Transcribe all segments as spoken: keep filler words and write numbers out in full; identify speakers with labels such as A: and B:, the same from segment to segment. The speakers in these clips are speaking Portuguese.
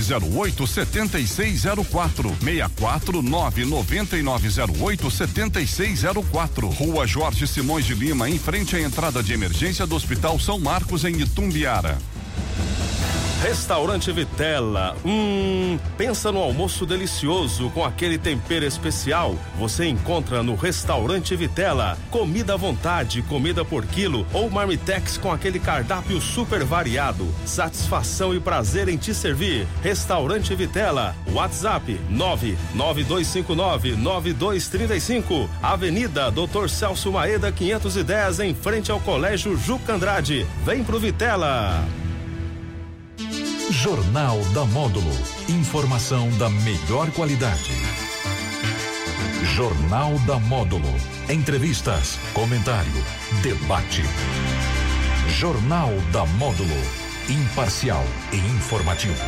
A: zero oito, sete seis zero quatro. seis quatro nove nove nove zero oito, sete seis zero quatro. Rua Jorge Simões de Lima, em frente à entrada de emergência do Hospital São Marcos, em Itumbiara.
B: Restaurante Vitela, hum, pensa no almoço delicioso com aquele tempero especial? Você encontra no Restaurante Vitela. Comida à vontade, comida por quilo ou marmitex com aquele cardápio super variado. Satisfação e prazer em te servir. Restaurante Vitela. WhatsApp nove nove dois cinco nove nove dois três cinco. Avenida doutor Celso Maeda quinhentos e dez, em frente ao Colégio Juca Andrade. Vem pro Vitela.
C: Jornal da Módulo. Informação da melhor qualidade. Jornal da Módulo. Entrevistas, comentário, debate. Jornal da Módulo. Imparcial e informativo.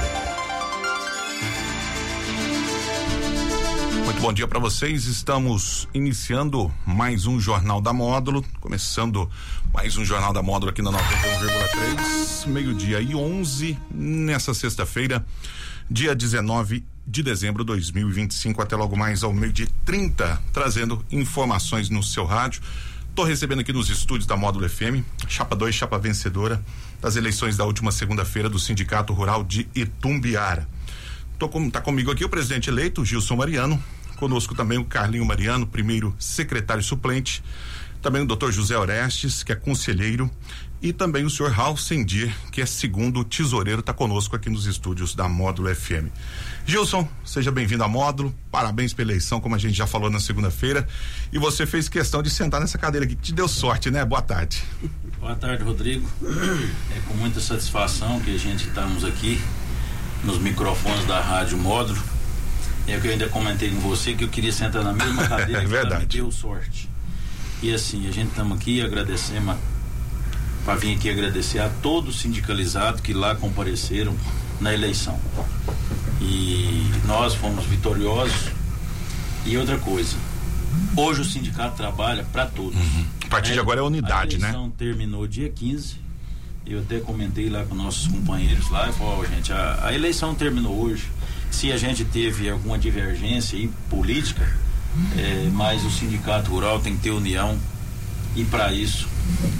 A: Muito bom dia para vocês. Estamos iniciando mais um Jornal da Módulo, começando mais um Jornal da Módulo aqui na noventa e um vírgula três, meio-dia e onze, nessa sexta-feira, dia dezenove de dezembro de dois mil e vinte e cinco, até logo mais ao meio-dia e trinta, trazendo informações no seu rádio. Estou recebendo aqui nos estúdios da Módulo F M, chapa dois, chapa vencedora das eleições da última segunda-feira do Sindicato Rural de Itumbiara. Tô com, tá comigo aqui o presidente eleito, Gilson Mariano. Conosco também o Carlinho Mariano, primeiro secretário suplente, também o doutor José Orestes, que é conselheiro, e também o senhor Raul Sendir, que é segundo tesoureiro, está conosco aqui nos estúdios da Módulo F M. Gilson, seja bem-vindo à Módulo, parabéns pela eleição, como a gente já falou na segunda-feira, e você fez questão de sentar nessa cadeira aqui, que te deu sorte, né? Boa tarde.
D: Boa tarde, Rodrigo. É com muita satisfação que a gente estamos aqui nos microfones da Rádio Módulo. É que eu ainda comentei com você que eu queria sentar na mesma cadeira.
A: É verdade.
D: Que deu sorte. E assim, a gente estamos aqui, agradecemos, para vir aqui agradecer a todos os sindicalizados que lá compareceram na eleição. E nós fomos vitoriosos. E outra coisa, hoje o sindicato trabalha para todos.
A: Uhum. A partir de agora é unidade, né? A eleição,
D: né? Terminou dia quinze. Eu até comentei lá com nossos companheiros lá e falei, oh, gente, a, a eleição terminou hoje. Se a gente teve alguma divergência aí, política, é, mas o sindicato rural tem que ter união, e para isso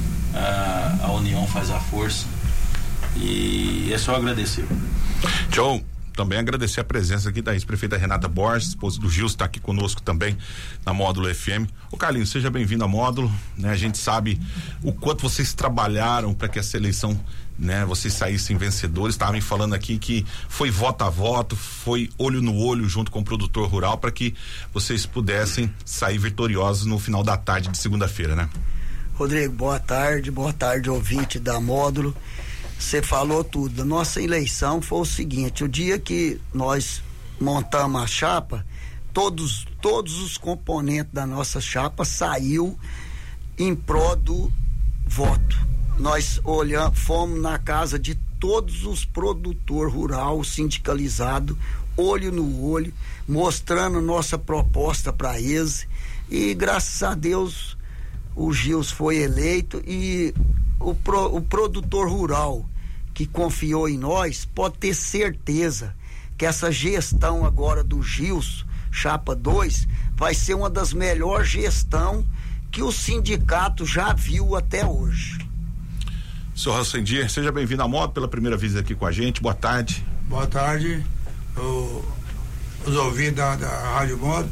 D: a, a união faz a força, e é só agradecer.
A: Tchau. Também agradecer a presença aqui da ex-prefeita Renata Borges, esposa do Gilson, está aqui conosco também na Módulo F M. Ô Carlinhos, seja bem-vindo à Módulo, né? A gente sabe o quanto vocês trabalharam para que essa eleição, né, vocês saíssem vencedores. Estavam falando aqui que foi voto a voto, foi olho no olho junto com o produtor rural para que vocês pudessem sair vitoriosos no final da tarde de segunda-feira, né?
E: Rodrigo, boa tarde, boa tarde, ouvinte da Módulo. Você falou tudo. A nossa eleição foi o seguinte: o dia que nós montamos a chapa, todos, todos os componentes da nossa chapa saiu em prol do voto. Nós olhamos, fomos na casa de todos os produtores rural sindicalizados, olho no olho, mostrando nossa proposta para eles, e graças a Deus o Gils foi eleito, e o, pro, o produtor rural que confiou em nós pode ter certeza que essa gestão agora do Gils, chapa dois, vai ser uma das melhores gestões que o sindicato já viu até hoje.
A: Senhor Rassendir, seja bem-vindo à Módulo pela primeira vez aqui com a gente, boa tarde.
F: Boa tarde, o, os ouvintes da, da Rádio Módulo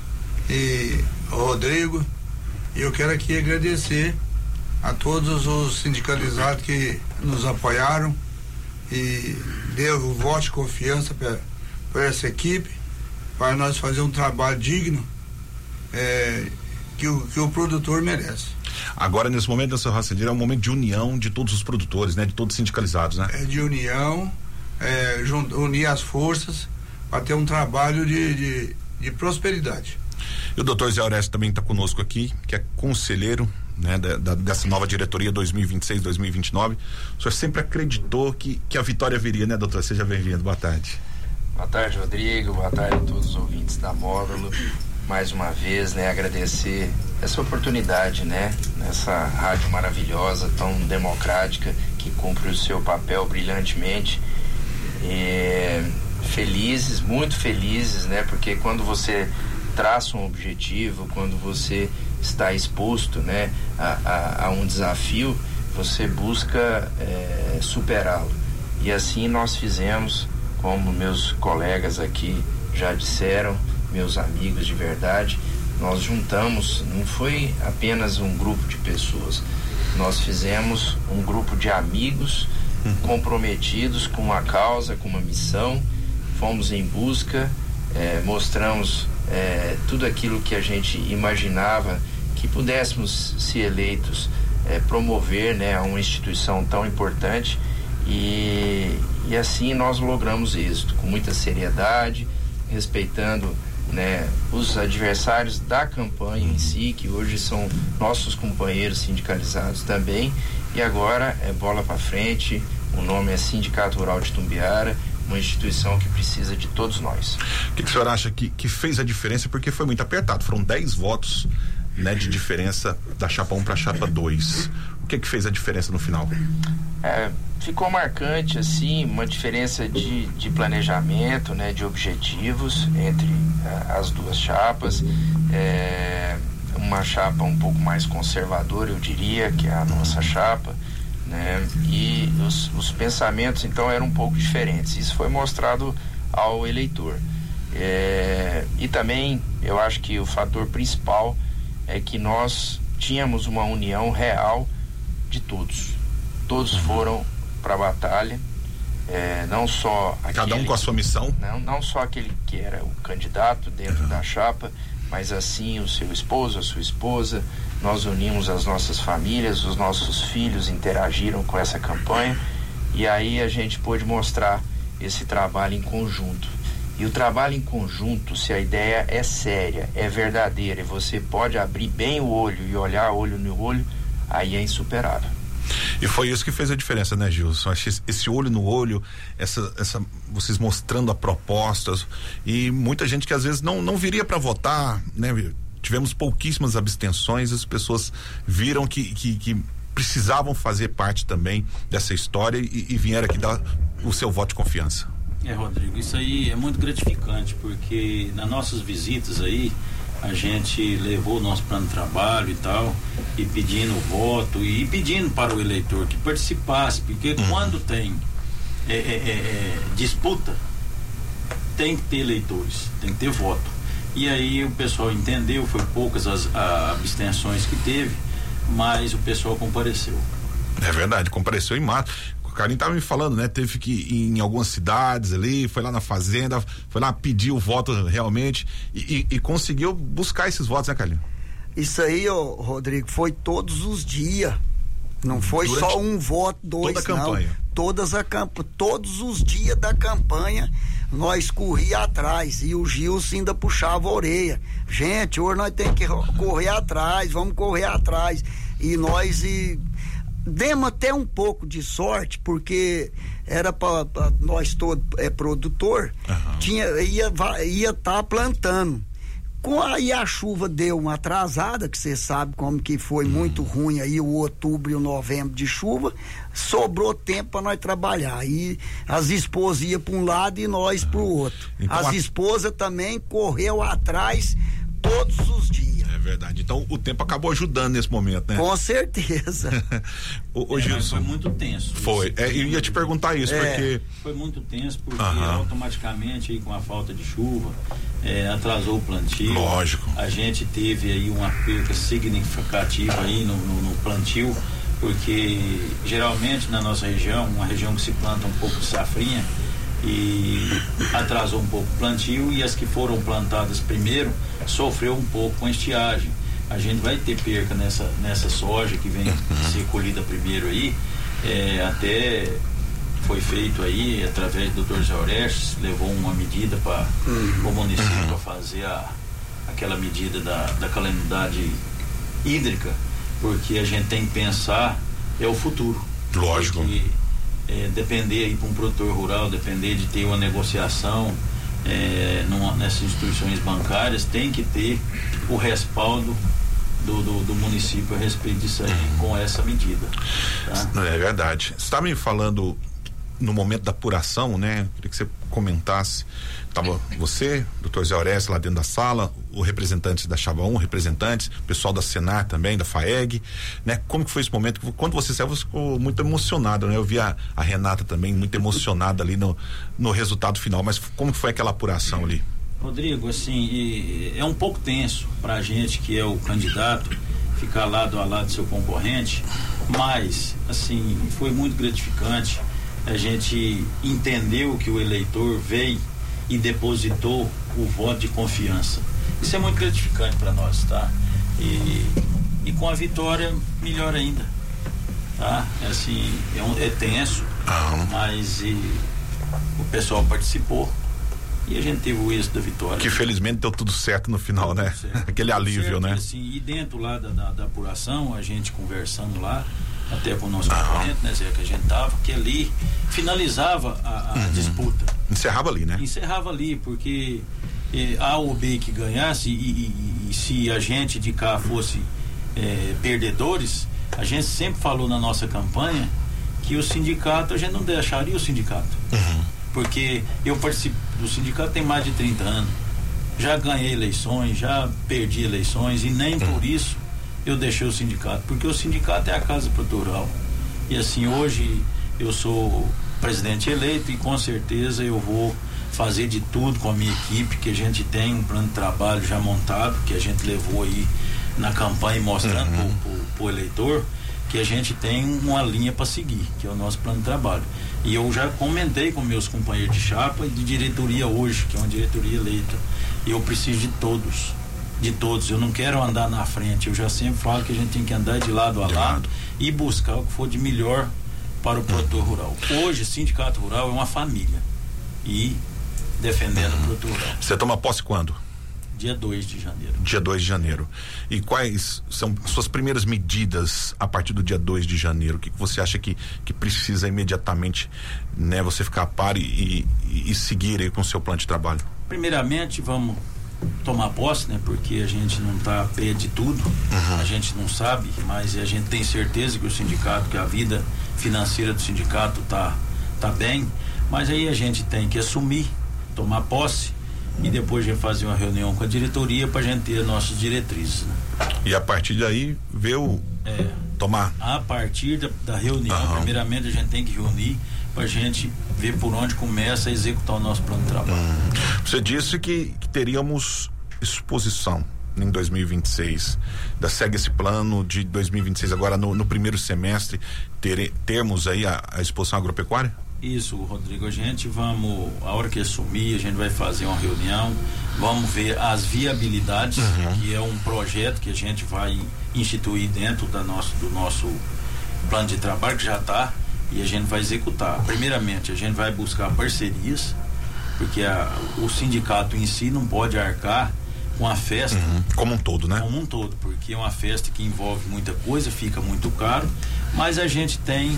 F: e o Rodrigo, e eu quero aqui agradecer a todos os sindicalizados que nos apoiaram e deu o voto de confiança para essa equipe, para nós fazer um trabalho digno é, que, o, que o produtor merece.
A: Agora, nesse momento, essa Rassendir, é um momento de união de todos os produtores, né? De todos os sindicalizados, né?
F: É de união, é, junto, unir as forças para ter um trabalho de, de, de prosperidade.
A: E o doutor Zé Orestes também está conosco aqui, que é conselheiro, né, da, da, dessa nova diretoria dois mil e vinte e seis, dois mil e vinte e nove. O senhor sempre acreditou que, que a vitória viria, né, doutor? Seja bem-vindo, boa tarde.
G: Boa tarde, Rodrigo, boa tarde a todos os ouvintes da Módulo. Mais uma vez, né, agradecer essa oportunidade, né, nessa rádio maravilhosa, tão democrática, que cumpre o seu papel brilhantemente. E felizes, muito felizes, né? Porque quando você traça um objetivo, quando você está exposto, né, a, a, a um desafio, você busca é, superá-lo. E assim nós fizemos, como meus colegas aqui já disseram, meus amigos de verdade, nós juntamos, não foi apenas um grupo de pessoas, nós fizemos um grupo de amigos comprometidos com uma causa, com uma missão, fomos em busca, é, mostramos é, tudo aquilo que a gente imaginava que pudéssemos, se eleitos, é, promover, né, uma instituição tão importante, e, e assim nós logramos êxito, com muita seriedade, respeitando, né, os adversários da campanha em si, que hoje são nossos companheiros sindicalizados também, e agora é bola para frente. O nome é Sindicato Rural de Itumbiara, uma instituição que precisa de todos nós.
A: O que, que o senhor acha que, que fez a diferença? Porque foi muito apertado, foram dez votos, né, de diferença da chapa um para a chapa dois. O que que fez a diferença no final?
G: É, ficou marcante, assim, uma diferença de, de planejamento, né, de objetivos entre uh, as duas chapas. É, uma chapa um pouco mais conservadora, eu diria, que é a nossa chapa, né, e os, os pensamentos, então, eram um pouco diferentes. Isso foi mostrado ao eleitor. É, e também, eu acho que o fator principal é que nós tínhamos uma união real de todos. Todos foram para a batalha, é, não só aquele,
A: cada um com a sua missão,
G: não, não só aquele que era o candidato dentro uhum. da chapa, mas assim o seu esposo, a sua esposa. Nós unimos as nossas famílias, os nossos filhos interagiram com essa campanha, e aí a gente pôde mostrar esse trabalho em conjunto. E o trabalho em conjunto, se a ideia é séria, é verdadeira, e você pode abrir bem o olho e olhar olho no olho, aí é insuperável.
A: E foi isso que fez a diferença, né, Gilson? Esse olho no olho, essa, essa, vocês mostrando a propostas, e muita gente que às vezes não, não viria para votar, né? Tivemos pouquíssimas abstenções, as pessoas viram que, que, que precisavam fazer parte também dessa história e, e vieram aqui dar o seu voto de confiança.
D: É, Rodrigo, isso aí é muito gratificante, porque nas nossas visitas aí, a gente levou o nosso plano de trabalho e tal, e pedindo voto, e pedindo para o eleitor que participasse, porque uhum. quando tem é, é, é, disputa, tem que ter eleitores, tem que ter voto. E aí o pessoal entendeu, foi poucas as a, abstenções que teve, mas o pessoal compareceu.
A: É verdade, compareceu em massa. O Carlinhos estava me falando, né? Teve que ir em algumas cidades ali, foi lá na fazenda, foi lá pedir o voto realmente e, e, e conseguiu buscar esses votos, né, Carlinhos?
E: Isso aí, ô, Rodrigo, foi todos os dias. Não foi
A: Durante
E: só um voto, dois,
A: toda a campanha.
E: não. Todas a camp... Todos os dias da campanha, nós corria atrás, e o Gilson ainda puxava a orelha. Gente, hoje nós temos que correr atrás, vamos correr atrás. E nós e demos até um pouco de sorte, porque era para nós todos é produtor, uhum. tinha ia ia estar tá plantando. Com aí a chuva deu uma atrasada, que você sabe como que foi, hum. muito ruim aí o outubro e o novembro de chuva, sobrou tempo para nós trabalhar. Aí as esposas iam para um lado e nós ah. para o outro. Então, as a... esposas também correu atrás todos os dias.
A: É verdade. Então o tempo acabou ajudando nesse momento, né?
E: Com certeza.
A: o, o
D: é,
A: Gilson,
D: foi muito tenso.
A: Foi. É, eu ia te perguntar isso, é. porque
D: foi muito tenso, porque
A: uh-huh.
D: automaticamente aí com a falta de chuva é, atrasou o plantio.
A: Lógico.
D: A gente teve aí uma perca significativa aí no, no, no plantio, porque geralmente na nossa região, uma região que se planta um pouco de safrinha, e atrasou um pouco o plantio, e as que foram plantadas primeiro sofreu um pouco com a estiagem. A gente vai ter perca nessa, nessa soja que vem uhum. ser colhida primeiro aí, é, até foi feito aí através do doutor Zé Orestes, levou uma medida para uhum. o município uhum. para fazer a, aquela medida da, da calamidade hídrica, porque a gente tem que pensar é o futuro.
A: Lógico.
D: Porque, É, depender aí para um produtor rural, depender de ter uma negociação é, numa, nessas instituições bancárias, tem que ter o respaldo do, do, do município a respeito disso aí, com essa medida, tá?
A: É verdade. Você está me falando no momento da apuração, né? Queria que você comentasse. Tava você, doutor Zé Oreste lá dentro da sala, o representante da Chava um, representantes, o pessoal da Senar também, da FAEG, né? Como que foi esse momento? Quando você saiu, você ficou muito emocionado, né? Eu vi a, a Renata também muito emocionada ali no, no resultado final, mas como que foi aquela apuração ali?
D: Rodrigo, assim, é um pouco tenso pra gente que é o candidato ficar lado a lado do seu concorrente, mas, assim, foi muito gratificante. A gente entendeu que o eleitor veio e depositou o voto de confiança. Isso é muito gratificante para nós, tá? E, e com a vitória, melhor ainda, tá? É assim, é, um, é tenso, ah. mas e, o pessoal participou e a gente teve o êxito da vitória.
A: Que felizmente deu tudo certo no final, né? Aquele alívio, certo, né?
D: E, assim, e dentro lá da, da, da apuração, a gente conversando lá, até com o nosso concorrente, né, Zé, que a gente tava, que ali finalizava a, a uhum. disputa.
A: Encerrava ali, né?
D: Encerrava ali, porque eh, A ou B que ganhasse, e, e, e se a gente de cá fosse eh, perdedores, a gente sempre falou na nossa campanha que o sindicato, a gente não deixaria o sindicato. Uhum. Porque eu participo do sindicato tem mais de trinta anos. Já ganhei eleições, já perdi eleições, e nem uhum. por isso eu deixei o sindicato, porque o sindicato é a casa produtora rural. E assim, hoje eu sou presidente eleito e com certeza eu vou fazer de tudo com a minha equipe, que a gente tem um plano de trabalho já montado, que a gente levou aí na campanha mostrando uhum. pro, pro, pro eleitor, que a gente tem uma linha para seguir, que é o nosso plano de trabalho. E eu já comentei com meus companheiros de chapa e de diretoria hoje, que é uma diretoria eleita. E eu preciso de todos. De todos, eu não quero andar na frente, eu já sempre falo que a gente tem que andar de lado a lado e buscar o que for de melhor para o produtor rural. Hoje, o Sindicato Rural é uma família e defendendo uhum. o produtor rural.
A: Você toma posse quando?
D: Dia dois de janeiro.
A: Dia dois de janeiro. E quais são as suas primeiras medidas a partir do dia dois de janeiro? O que, que você acha que, que precisa imediatamente, né, você ficar a par e, e, e seguir aí com o seu plano de trabalho?
D: Primeiramente, vamos tomar posse, né? Porque a gente não está a pé de tudo, uhum. a gente não sabe, mas a gente tem certeza que o sindicato, que a vida financeira do sindicato tá, tá bem, mas aí a gente tem que assumir, tomar posse e depois a gente fazer uma reunião com a diretoria para a gente ter as nossas diretrizes, né?
A: E a partir daí ver o
D: é,
A: tomar
D: a partir da, da reunião,
A: uhum.
D: primeiramente a gente tem que reunir para a gente ver por onde começa a executar o nosso plano de trabalho.
A: Hum. Você disse que, que teríamos exposição em dois mil e vinte e seis. Da segue esse plano de dois mil e vinte e seis agora no, no primeiro semestre ter, termos aí a, a exposição agropecuária?
D: Isso, Rodrigo, a gente vamos, a hora que assumir, a gente vai fazer uma reunião, vamos ver as viabilidades, uhum. que é um projeto que a gente vai instituir dentro da nosso, do nosso plano de trabalho, que já está, e a gente vai executar. Primeiramente, a gente vai buscar parcerias, porque a, o sindicato em si não pode arcar com a festa.
A: Uhum. Como um todo, né?
D: Como um todo, porque é uma festa que envolve muita coisa, fica muito caro, mas a gente tem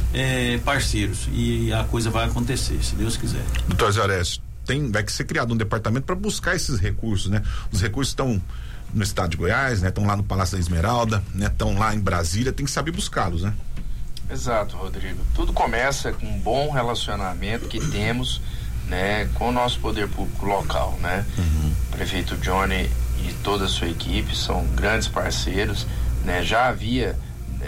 D: é, parceiros e a coisa vai acontecer, se Deus quiser.
A: Doutor Zé Oreste, tem, vai ser criado um departamento para buscar esses recursos, né? Os recursos estão no estado de Goiás, né? Estão lá no Palácio da Esmeralda, né? Estão lá em Brasília, tem que saber buscá-los, né?
G: Exato, Rodrigo. Tudo começa com um bom relacionamento que temos, né, com o nosso poder público local, né? Uhum. O prefeito Johnny e toda a sua equipe são grandes parceiros, né? Já havia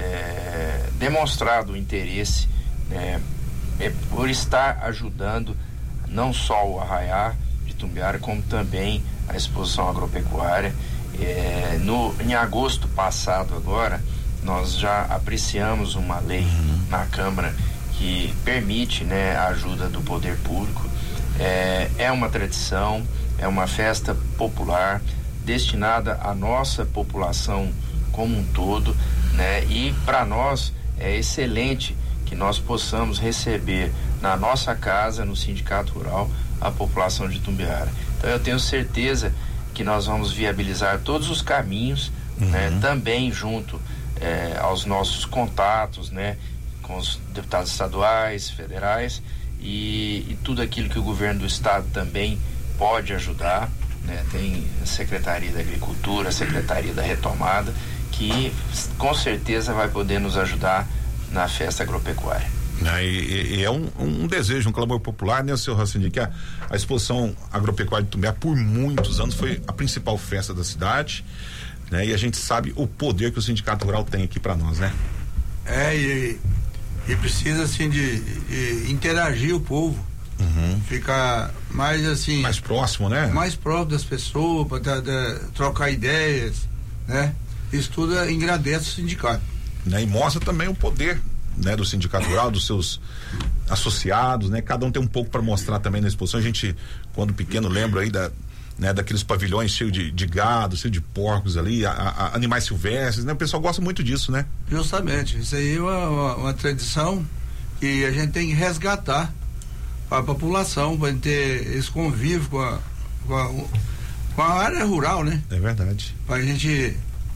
G: é, demonstrado o interesse, né, é, por estar ajudando não só o Arraiá de Itumbiara, como também a exposição agropecuária. É, no, em agosto passado agora, nós já apreciamos uma lei uhum. na Câmara que permite, né, a ajuda do poder público. É, é uma tradição, é uma festa popular destinada à nossa população como um todo, né? E para nós é excelente que nós possamos receber na nossa casa, no Sindicato Rural, a população de Itumbiara. Então eu tenho certeza que nós vamos viabilizar todos os caminhos, uhum. né? Também junto É, aos nossos contatos, né, com os deputados estaduais, federais e, e tudo aquilo que o governo do estado também pode ajudar, né? Tem a Secretaria da Agricultura, a Secretaria da Retomada, que com certeza vai poder nos ajudar na festa agropecuária.
A: É, e, e é um, um desejo, um clamor popular, né, seu Racine, que a, a exposição agropecuária de Itumbiara por muitos anos foi a principal festa da cidade, né? E a gente sabe o poder que o Sindicato Rural tem aqui para nós, né?
F: É, e, e precisa assim de, de interagir o povo, uhum. ficar mais assim,
A: mais próximo, né?
F: Mais próximo das pessoas, para trocar ideias, né? Isso tudo engrandece o sindicato,
A: né? E mostra também o poder, né, do Sindicato Rural, dos seus associados, né? Cada um tem um pouco para mostrar também na exposição. A gente, quando pequeno, lembra aí da, né, daqueles pavilhões cheios de, de gado, cheio de porcos ali, a, a, animais silvestres, né? O pessoal gosta muito disso, né?
F: Justamente, isso aí é uma, uma, uma tradição que a gente tem que resgatar para a população, para ter esse convívio com a, com a, com a área rural, né?
A: É verdade.
F: Para a gente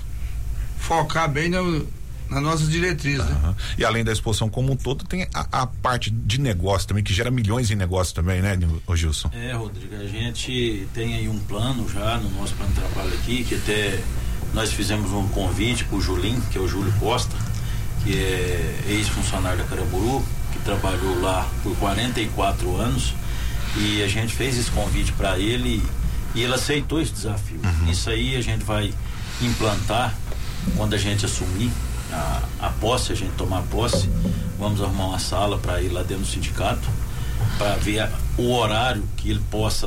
F: focar bem no nas nossas diretrizes, uhum. né?
A: E além da exposição como um todo, tem a, a parte de negócio também, que gera milhões em negócio também, né, ô Gilson?
D: É, Rodrigo, a gente tem aí um plano já no nosso plano de trabalho aqui, que até nós fizemos um convite pro Julim, que é o Júlio Costa, que é ex-funcionário da Caraburu, que trabalhou lá por quarenta e quatro anos, e a gente fez esse convite para ele e ele aceitou esse desafio. Uhum. Isso aí a gente vai implantar quando a gente assumir A, a posse, a gente tomar posse, vamos arrumar uma sala para ir lá dentro do sindicato, para ver a, o horário que ele possa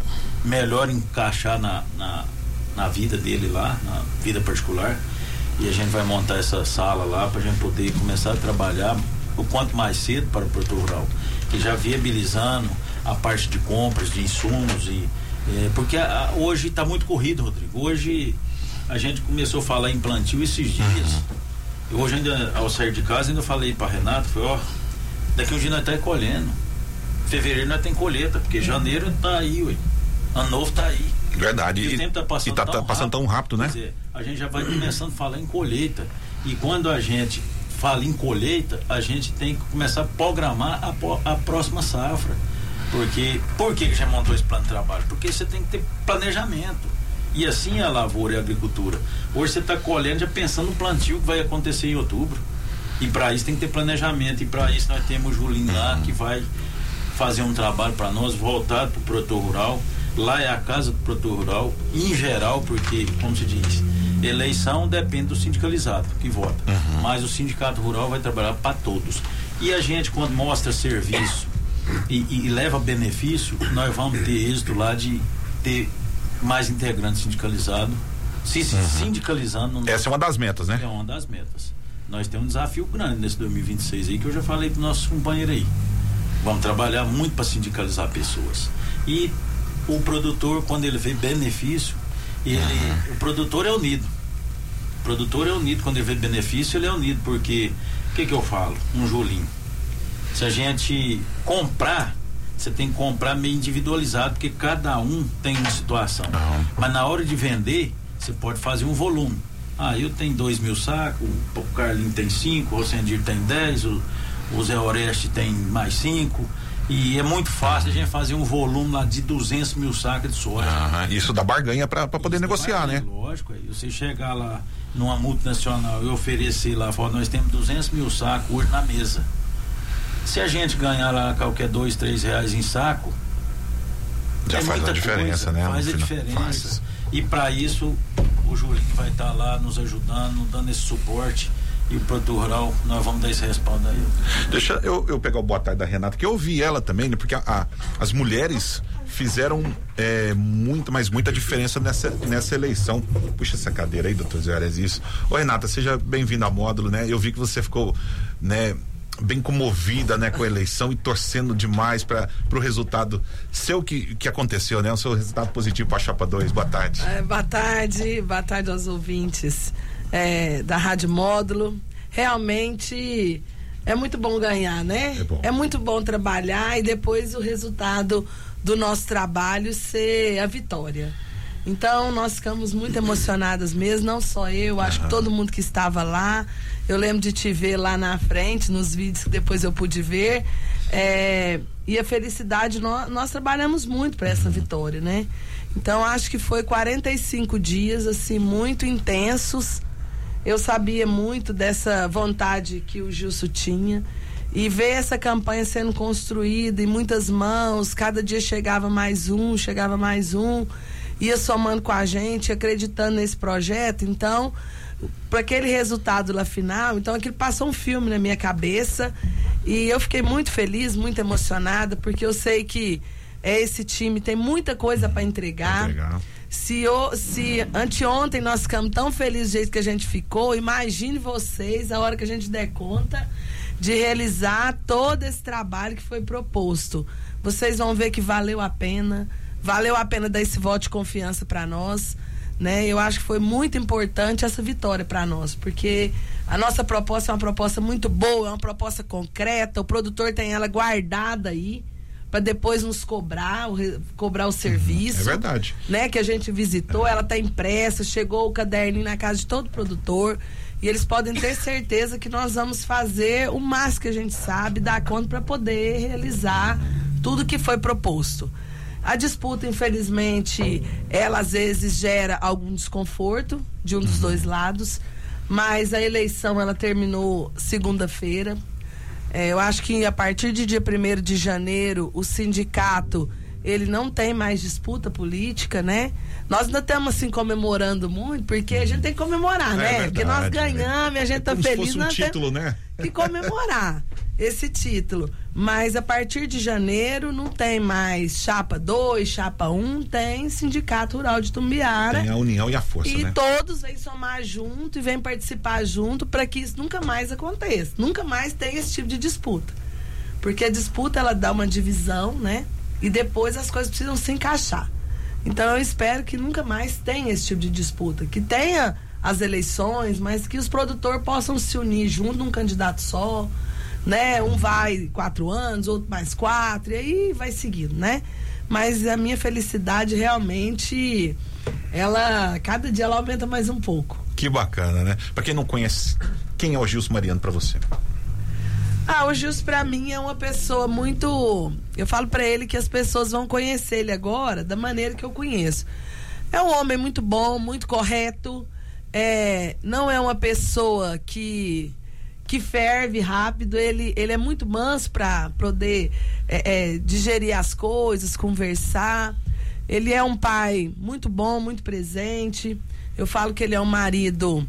D: melhor encaixar na, na, na vida dele lá, na vida particular, e a gente vai montar essa sala lá para a gente poder começar a trabalhar o quanto mais cedo para o produtor rural, que já viabilizando a parte de compras, de insumos, e, é, porque a, a, hoje está muito corrido, Rodrigo. Hoje a gente começou a falar em plantio esses dias. Uhum. Hoje ainda, ao sair de casa, ainda falei para Renato, foi ó, daqui um dia nós tá colhendo, fevereiro nós tem colheita, porque janeiro tá aí, ué. Ano novo tá aí.
A: Verdade.
D: E, e o tempo tá passando,
A: e tá,
D: tão,
A: tá passando
D: rápido,
A: tão rápido, né?
D: Quer dizer, a gente já vai começando a falar em colheita, e quando a gente fala em colheita, a gente tem que começar a programar a, a próxima safra, porque, por que já montou esse plano de trabalho? Porque você tem que ter planejamento. E assim é a lavoura e a agricultura. Hoje você está colhendo já pensando no plantio que vai acontecer em outubro. E para isso tem que ter planejamento. E para isso nós temos o Julinho lá, que vai fazer um trabalho para nós voltado para o produtor rural. Lá é a casa do produtor rural, em geral, porque, como se diz, eleição depende do sindicalizado que vota. Uhum. Mas o sindicato rural vai trabalhar para todos. E a gente, quando mostra serviço e, e leva benefício, nós vamos ter êxito lá de ter mais integrante sindicalizado, se uhum. sindicalizando. No
A: Essa nosso, é uma das metas, né?
D: É uma das metas. Nós temos um desafio grande nesse dois mil e vinte e seis aí, que eu já falei para nossos companheiros aí. Vamos trabalhar muito para sindicalizar pessoas. E o produtor, quando ele vê benefício, ele, uhum. o produtor é unido. O produtor é unido, quando ele vê benefício, ele é unido, porque, o que que eu falo? Um Julinho. Se a gente comprar, você tem que comprar meio individualizado, porque cada um tem uma situação. Uhum. Mas na hora de vender, você pode fazer um volume. Ah, eu tenho dois mil sacos, o Carlinho tem cinco, o Rosendir tem dez, o, o Zé Oreste tem mais cinco. E é muito fácil a gente fazer um volume lá de duzentos mil sacos de soja.
A: Uhum. Isso dá barganha para poder isso negociar, barganha,
D: né? Lógico, aí você chegar lá numa multinacional e oferecer lá, falar, nós temos duzentos mil sacos hoje na mesa. Se a gente ganhar lá qualquer dois, três reais em saco,
A: já faz a diferença,
D: coisa,
A: né?
D: Faz a diferença. Faz. E para isso, o Julinho vai estar tá lá nos ajudando, dando esse suporte. E o produtor rural, nós vamos dar esse respaldo aí.
A: Deixa eu, eu pegar o boa tarde da Renata, que eu ouvi ela também, né? Porque a, a, as mulheres fizeram é, muito, mas muita diferença nessa, nessa eleição. Puxa essa cadeira aí, doutor Zé Ares, isso. Ô Renata, seja bem-vinda ao módulo, né? Eu vi que você ficou, né, bem comovida, né, com a eleição e torcendo demais para o resultado seu que, que aconteceu, né? O seu resultado positivo para a Chapa dois. Boa tarde.
H: É, boa tarde, boa tarde aos ouvintes é, da Rádio Módulo. Realmente é muito bom ganhar, né?
A: É bom.
H: É muito bom trabalhar e depois o resultado do nosso trabalho ser a vitória. Então nós ficamos muito emocionadas mesmo, não só eu, acho uhum. que todo mundo que estava lá. Eu lembro de te ver lá na frente, nos vídeos que depois eu pude ver. É, e a felicidade, nós, nós trabalhamos muito para essa uhum. vitória, né? Então acho que foi quarenta e cinco dias, assim, muito intensos. Eu sabia muito dessa vontade que o Gilson tinha. E ver essa campanha sendo construída em muitas mãos, cada dia chegava mais um, chegava mais um, ia somando com a gente, acreditando nesse projeto. Então, para aquele resultado lá final, então aquilo passou um filme na minha cabeça e eu fiquei muito feliz, muito emocionada, porque eu sei que esse time tem muita coisa para entregar. entregar. Se, eu, se anteontem nós ficamos tão felizes do jeito que a gente ficou, imagine vocês a hora que a gente der conta de realizar todo esse trabalho que foi proposto. Vocês vão ver que valeu a pena, valeu a pena dar esse voto de confiança para nós, né? Eu acho que foi muito importante essa vitória para nós, porque a nossa proposta é uma proposta muito boa, é uma proposta concreta, o produtor tem ela guardada aí, para depois nos cobrar, o, cobrar o serviço.
A: É verdade.
H: Né, que a gente visitou, ela tá impressa, chegou o caderninho na casa de todo produtor. E eles podem ter certeza que nós vamos fazer o máximo que a gente sabe, dar conta para poder realizar tudo que foi proposto. A disputa, infelizmente, ela às vezes gera algum desconforto de um dos dois lados, mas a eleição ela terminou segunda-feira. É, eu acho que a partir de dia primeiro de janeiro, o sindicato, ele não tem mais disputa política, né? Nós ainda estamos assim comemorando muito, porque a gente tem que comemorar, é né?
A: Verdade,
H: porque nós ganhamos, né? A gente é tá
A: como
H: feliz,
A: se fosse um
H: nós
A: título,
H: temos
A: né?
H: que comemorar esse título. Mas a partir de janeiro não tem mais chapa dois, chapa um, tem Sindicato Rural de Tumbiara.
A: Tem a união e a força,
H: e
A: né?
H: todos vêm somar junto e vêm participar junto para que isso nunca mais aconteça. Nunca mais tem esse tipo de disputa. Porque a disputa, ela dá uma divisão, né? E depois as coisas precisam se encaixar. Então eu espero que nunca mais tenha esse tipo de disputa. Que tenha as eleições, mas que os produtores possam se unir junto num candidato só, né? Um vai quatro anos, outro mais quatro, e aí vai seguindo, né? Mas a minha felicidade realmente, ela, cada dia ela aumenta mais um pouco.
A: Que bacana, né? Pra quem não conhece, quem é o Gilson Mariano pra você?
H: Ah, o Gilson pra mim é uma pessoa muito... Eu falo pra ele que as pessoas vão conhecer ele agora da maneira que eu conheço. É um homem muito bom, muito correto, é, não é uma pessoa que... que ferve rápido, ele, ele é muito manso para poder é, é, digerir as coisas, conversar. Ele é um pai muito bom, muito presente. Eu falo que ele é um marido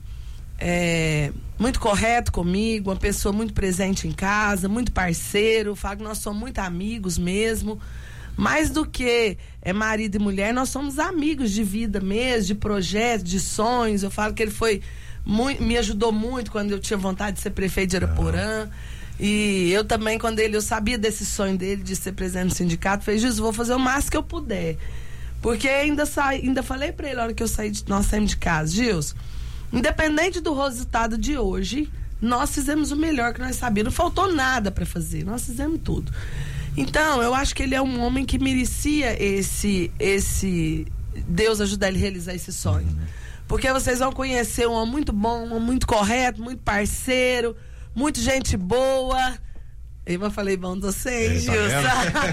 H: é, muito correto comigo, uma pessoa muito presente em casa, muito parceiro. Eu falo que nós somos muito amigos mesmo. Mais do que é marido e mulher, nós somos amigos de vida mesmo, de projetos, de sonhos. Eu falo que ele foi... Muito, me ajudou muito quando eu tinha vontade de ser prefeito de Araporã. E eu também, quando ele, eu sabia desse sonho dele de ser presidente do sindicato, falei, Jesus, vou fazer o máximo que eu puder. Porque ainda, sa, ainda falei pra ele, na hora que eu saí de, nós saímos de casa, Gilson, independente do resultado de hoje, nós fizemos o melhor que nós sabíamos. Não faltou nada para fazer, nós fizemos tudo. Então, eu acho que ele é um homem que merecia esse, esse Deus ajudar ele a realizar esse sonho. Porque vocês vão conhecer um homem muito bom, um homem muito correto, muito parceiro, muito gente boa. Eu falei bom de vocês,
A: é,
H: Gilson.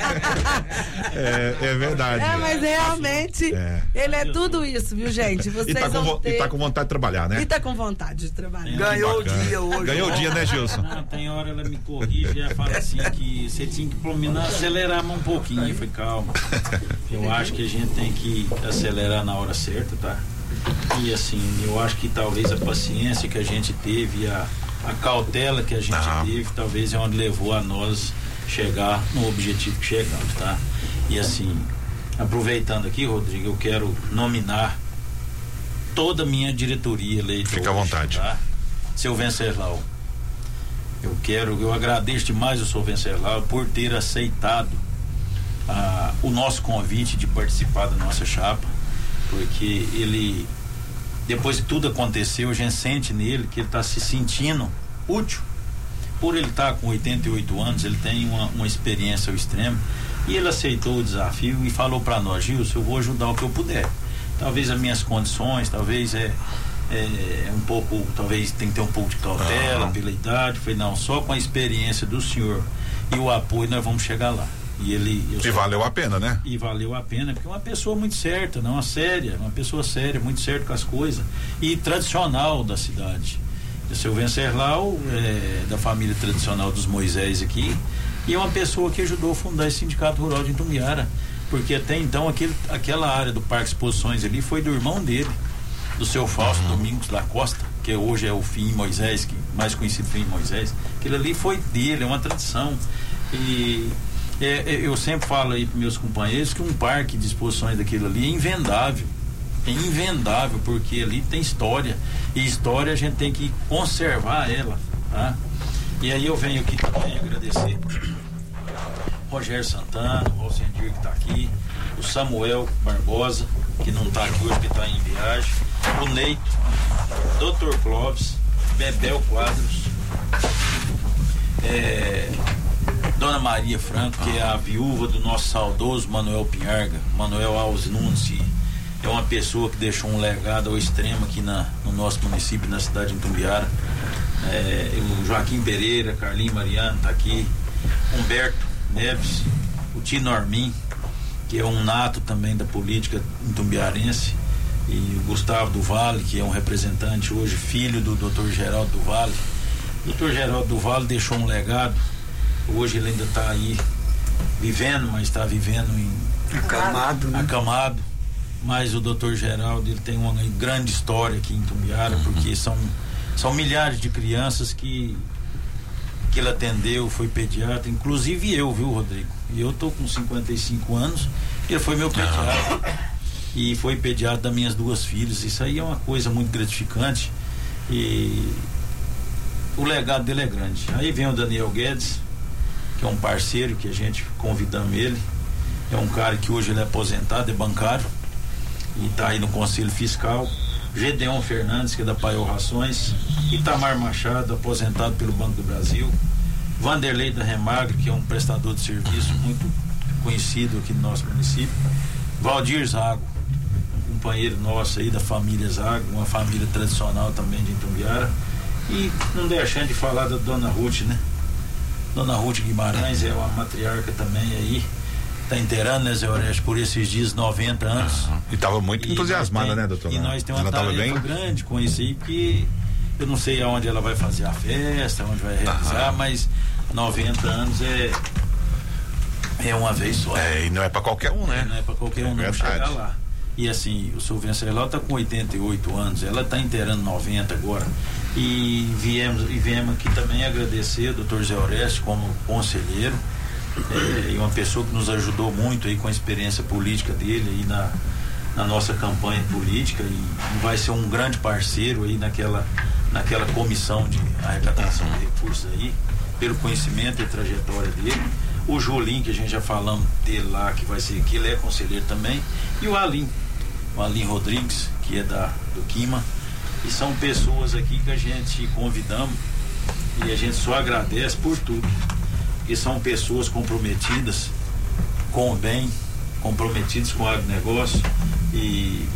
A: é, é verdade.
H: É, mas realmente é. Ele é tudo isso, viu, gente? Vocês
A: e, tá com,
H: vão ter...
A: e tá com vontade de trabalhar, né?
H: E tá com vontade de trabalhar.
E: Ganhou o dia hoje.
A: Ganhou o dia, né, Gilson?
D: Não, tem hora ela me corrige e fala assim que você tinha que pelo menos acelerar um pouquinho. Eu falei, calma. Eu acho que a gente tem que acelerar na hora certa, tá? E assim, eu acho que talvez a paciência que a gente teve, a, a cautela que a gente Não. teve, talvez é onde levou a nós chegar no objetivo que chegamos, tá? E assim, aproveitando aqui, Rodrigo, eu quero nominar toda a minha diretoria eleita.
A: Fica
D: hoje,
A: à vontade.
D: Tá? Seu Venceslau, eu quero, eu agradeço demais o seu Venceslau por ter aceitado ah, o nosso convite de participar da nossa chapa. Porque ele, depois que tudo aconteceu, a gente sente nele que ele está se sentindo útil. Por ele estar tá com oitenta e oito anos, ele tem uma, uma experiência ao extremo. E ele aceitou o desafio e falou para nós, Gilson, eu vou ajudar o que eu puder. Talvez as minhas condições, talvez é, é um pouco, talvez tem que ter um pouco de cautela uhum. pela idade. Eu falei, não, só com a experiência do senhor e o apoio nós vamos chegar lá. E ele eu
A: e
D: só,
A: valeu a pena, né?
D: E valeu a pena, porque é uma pessoa muito certa, não uma séria, uma pessoa séria, muito certa com as coisas e tradicional da cidade. O seu Venceslau é da família tradicional dos Moisés aqui, e é uma pessoa que ajudou a fundar esse Sindicato Rural de Itumbiara, porque até então aquele, aquela área do Parque Exposições ali foi do irmão dele, do seu Fausto uhum. Domingos da Costa, que hoje é o Fim Moisés, que, mais conhecido Fim Moisés. Aquilo ali foi dele, é uma tradição. E é, eu sempre falo aí para meus companheiros que um parque de exposições daquilo ali é invendável. É invendável, porque ali tem história, e história a gente tem que conservar ela, tá? E aí eu venho aqui também agradecer Rogério Santana, o Rosendir que está aqui, o Samuel Barbosa, que não está aqui hoje, que está em viagem, o Neito, doutor Clóvis, Bebel Quadros, é, Dona Maria Franco, que é a viúva do nosso saudoso Manuel Pinharga, Manuel Alves Nunes, é uma pessoa que deixou um legado ao extremo aqui na, no nosso município, na cidade de Itumbiara. É, o Joaquim Pereira, Carlinho Mariano está aqui, Humberto Neves, o Tino Armin, que é um nato também da política itumbiarense, e o Gustavo do Vale, que é um representante hoje, filho do doutor Geraldo do Vale. O doutor Geraldo do Vale deixou um legado, hoje ele ainda está aí vivendo, mas está vivendo em
E: acamado, né?
D: acamado. Mas o doutor Geraldo, ele tem uma grande história aqui em Itumbiara, uhum. porque são, são milhares de crianças que que ele atendeu, foi pediatra, inclusive eu, viu, Rodrigo? E eu tô com cinquenta e cinco anos, ele foi meu pediatra uhum. e foi pediatra das minhas duas filhas. Isso aí é uma coisa muito gratificante, e o legado dele é grande. Aí vem o Daniel Guedes, que é um parceiro que a gente convidamos ele, é um cara que hoje ele é aposentado, é bancário, e está aí no Conselho Fiscal. Gedeon Fernandes, que é da Paiol Rações, Itamar Machado, aposentado pelo Banco do Brasil, Vanderlei da Remagre, que é um prestador de serviço muito conhecido aqui no nosso município, Valdir Zago, um companheiro nosso aí da família Zago, uma família tradicional também de Itumbiara, e não deixando de falar da Dona Ruth, né? Dona Ruth Guimarães é uma matriarca também aí, está inteirando, né, Zé Oreste, por esses dias noventa anos.
A: Uhum. E estava muito e entusiasmada,
D: tem,
A: né, doutor?
D: E nós temos uma
A: ela
D: tarefa grande com isso aí, porque eu não sei aonde ela vai fazer a festa, onde vai realizar, uhum. mas noventa anos é é uma vez só.
A: É, e não é para qualquer um, né?
D: É, não é para qualquer um é não chegar lá. E assim, o seu Venceslau está com oitenta e oito anos, ela está inteirando noventa agora. E viemos, e viemos aqui também agradecer o doutor Zé Oreste como conselheiro. É, e uma pessoa que nos ajudou muito aí com a experiência política dele aí na, na nossa campanha política, e vai ser um grande parceiro aí naquela, naquela comissão de arrecadação de recursos aí, pelo conhecimento e trajetória dele. O Julinho, que a gente já falamos dele lá, que vai ser, que ele é conselheiro também, e o Alim, o Alim Rodrigues, que é da, do Quima, e são pessoas aqui que a gente convidamos, e a gente só agradece por tudo. Que são pessoas comprometidas com o bem, comprometidas com o agronegócio, e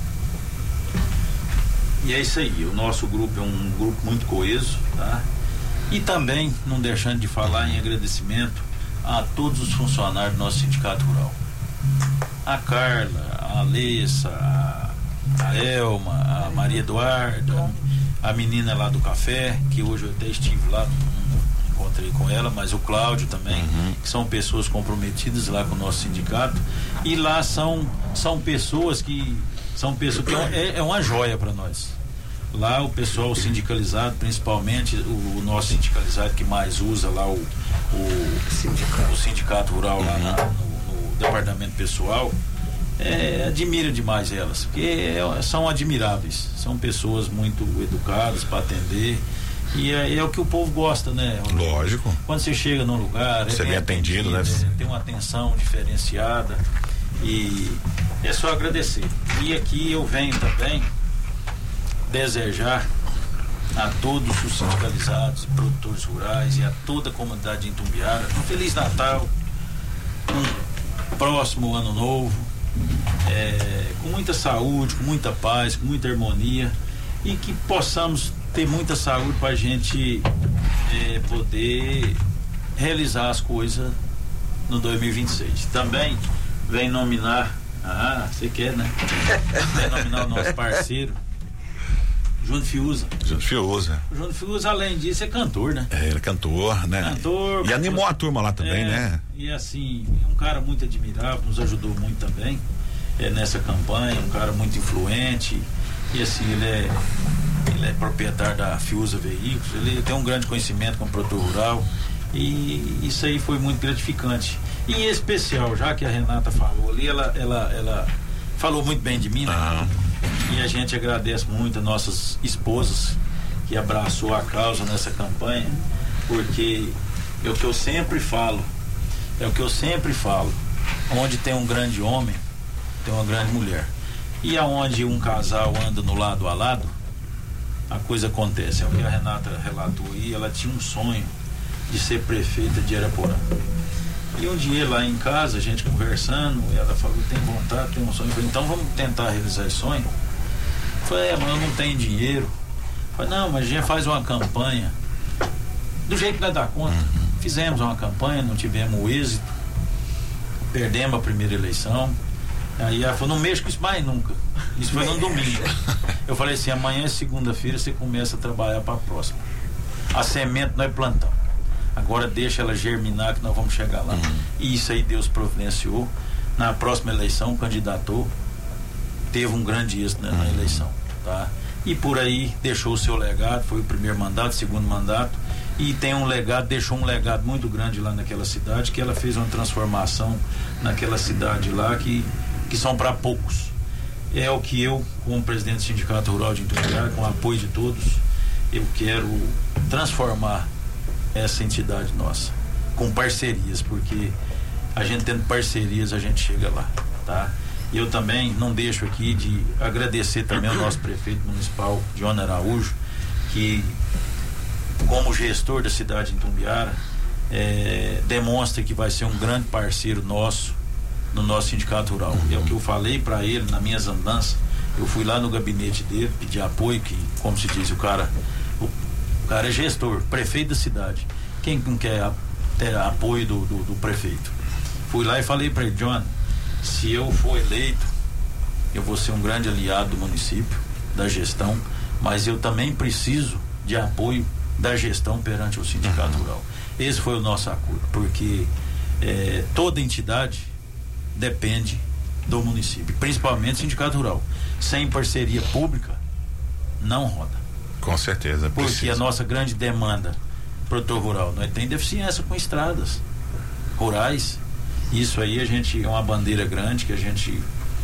D: e é isso aí. O nosso grupo é um grupo muito coeso, tá? E também, não deixando de falar em agradecimento a todos os funcionários do nosso sindicato rural, a Carla, a Alessa, a, a Elma, a Maria Eduarda, a menina lá do café, que hoje eu até estive lá, encontrei com ela, mas o Cláudio também, uhum. que são pessoas comprometidas lá com o nosso sindicato, e lá são são pessoas que são pessoas que é, é uma joia para nós. Lá o pessoal sindicalizado, principalmente o, o nosso sindicalizado que mais usa lá o o sindicato, o sindicato rural lá na, no, no departamento pessoal, é, admira demais elas, porque é, são admiráveis, são pessoas muito educadas para atender. E é, é o que o povo gosta, né?
A: Lógico.
D: Quando você chega num lugar,
A: você é bem atendido,
D: atendido,
A: né?
D: É, tem uma atenção diferenciada, e é só agradecer. E aqui eu venho também desejar a todos os sindicalizados, produtores rurais e a toda a comunidade de Itumbiara um Feliz Natal, um próximo ano novo, é, com muita saúde, com muita paz, com muita harmonia, e que possamos ter muita saúde para a gente é, poder realizar as coisas no dois mil e vinte e seis. Também vem nominar, ah, você quer, né? Vem nominar o nosso parceiro, Júnior Fiuza.
A: Júnior Fiuza.
D: O Júnior Fiuza, além disso, é cantor, né?
A: É, ele é cantor, né?
D: Cantor.
A: E animou a turma lá também,
D: é,
A: né?
D: E assim, é um cara muito admirável, nos ajudou muito também é, nessa campanha, um cara muito influente. E assim, ele é, ele é proprietário da Fiuza Veículos, ele tem um grande conhecimento como produtor rural. E isso aí foi muito gratificante. E em especial, já que a Renata falou ali, ela, ela, ela falou muito bem de mim, né?
A: Ah.
D: E a gente agradece muito as nossas esposas que abraçou a causa nessa campanha, porque é o que eu sempre falo, é o que eu sempre falo, onde tem um grande homem, tem uma grande mulher. E aonde um casal anda no lado a lado, a coisa acontece. É o que a Renata relatou aí, ela tinha um sonho de ser prefeita de Araporã. E um dia lá em casa, a gente conversando, ela falou, tem vontade, tem um sonho. Eu falei, então vamos tentar realizar esse sonho? Eu falei, é, mas eu não tenho dinheiro. Eu falei, não, mas a gente faz uma campanha do jeito que nós dá conta. Fizemos uma campanha, não tivemos o êxito, perdemos a primeira eleição. Aí ela falou, não mexo com isso mais nunca. Isso foi no domingo. Eu falei assim, amanhã é segunda-feira, você começa a trabalhar para a próxima. A semente nós plantamos. Agora deixa ela germinar que nós vamos chegar lá. Uhum. E isso aí Deus providenciou. Na próxima eleição, candidatou, teve um grande êxito, né, na uhum. eleição, tá? E por aí deixou o seu legado, foi o primeiro mandato, segundo mandato, e tem um legado, deixou um legado muito grande lá naquela cidade, que ela fez uma transformação naquela cidade lá que, que são para poucos. É o que eu, como presidente do Sindicato Rural de Itumbiara, com o apoio de todos, eu quero transformar essa entidade nossa, com parcerias, porque a gente tendo parcerias a gente chega lá, tá? E eu também não deixo aqui de agradecer também ao nosso prefeito municipal, Johnny Araújo, que como gestor da cidade de Itumbiara, é, demonstra que vai ser um grande parceiro nosso no nosso sindicato rural. É o que eu falei para ele nas minhas andanças. Eu fui lá no gabinete dele, pedi apoio, que como se diz, o cara O cara é gestor, prefeito da cidade. Quem não quer ter apoio do, do, do prefeito? Fui lá e falei para ele, John, se eu for eleito, eu vou ser um grande aliado do município, da gestão, mas eu também preciso de apoio da gestão perante o sindicato rural. Esse foi o nosso acordo, porque é, toda entidade depende do município, principalmente o sindicato rural. Sem parceria pública, não roda.
A: Com certeza.
D: Porque
A: precisa.
D: A nossa grande demanda, produtor rural, nós temos deficiência com estradas rurais. Isso aí a gente é uma bandeira grande que a gente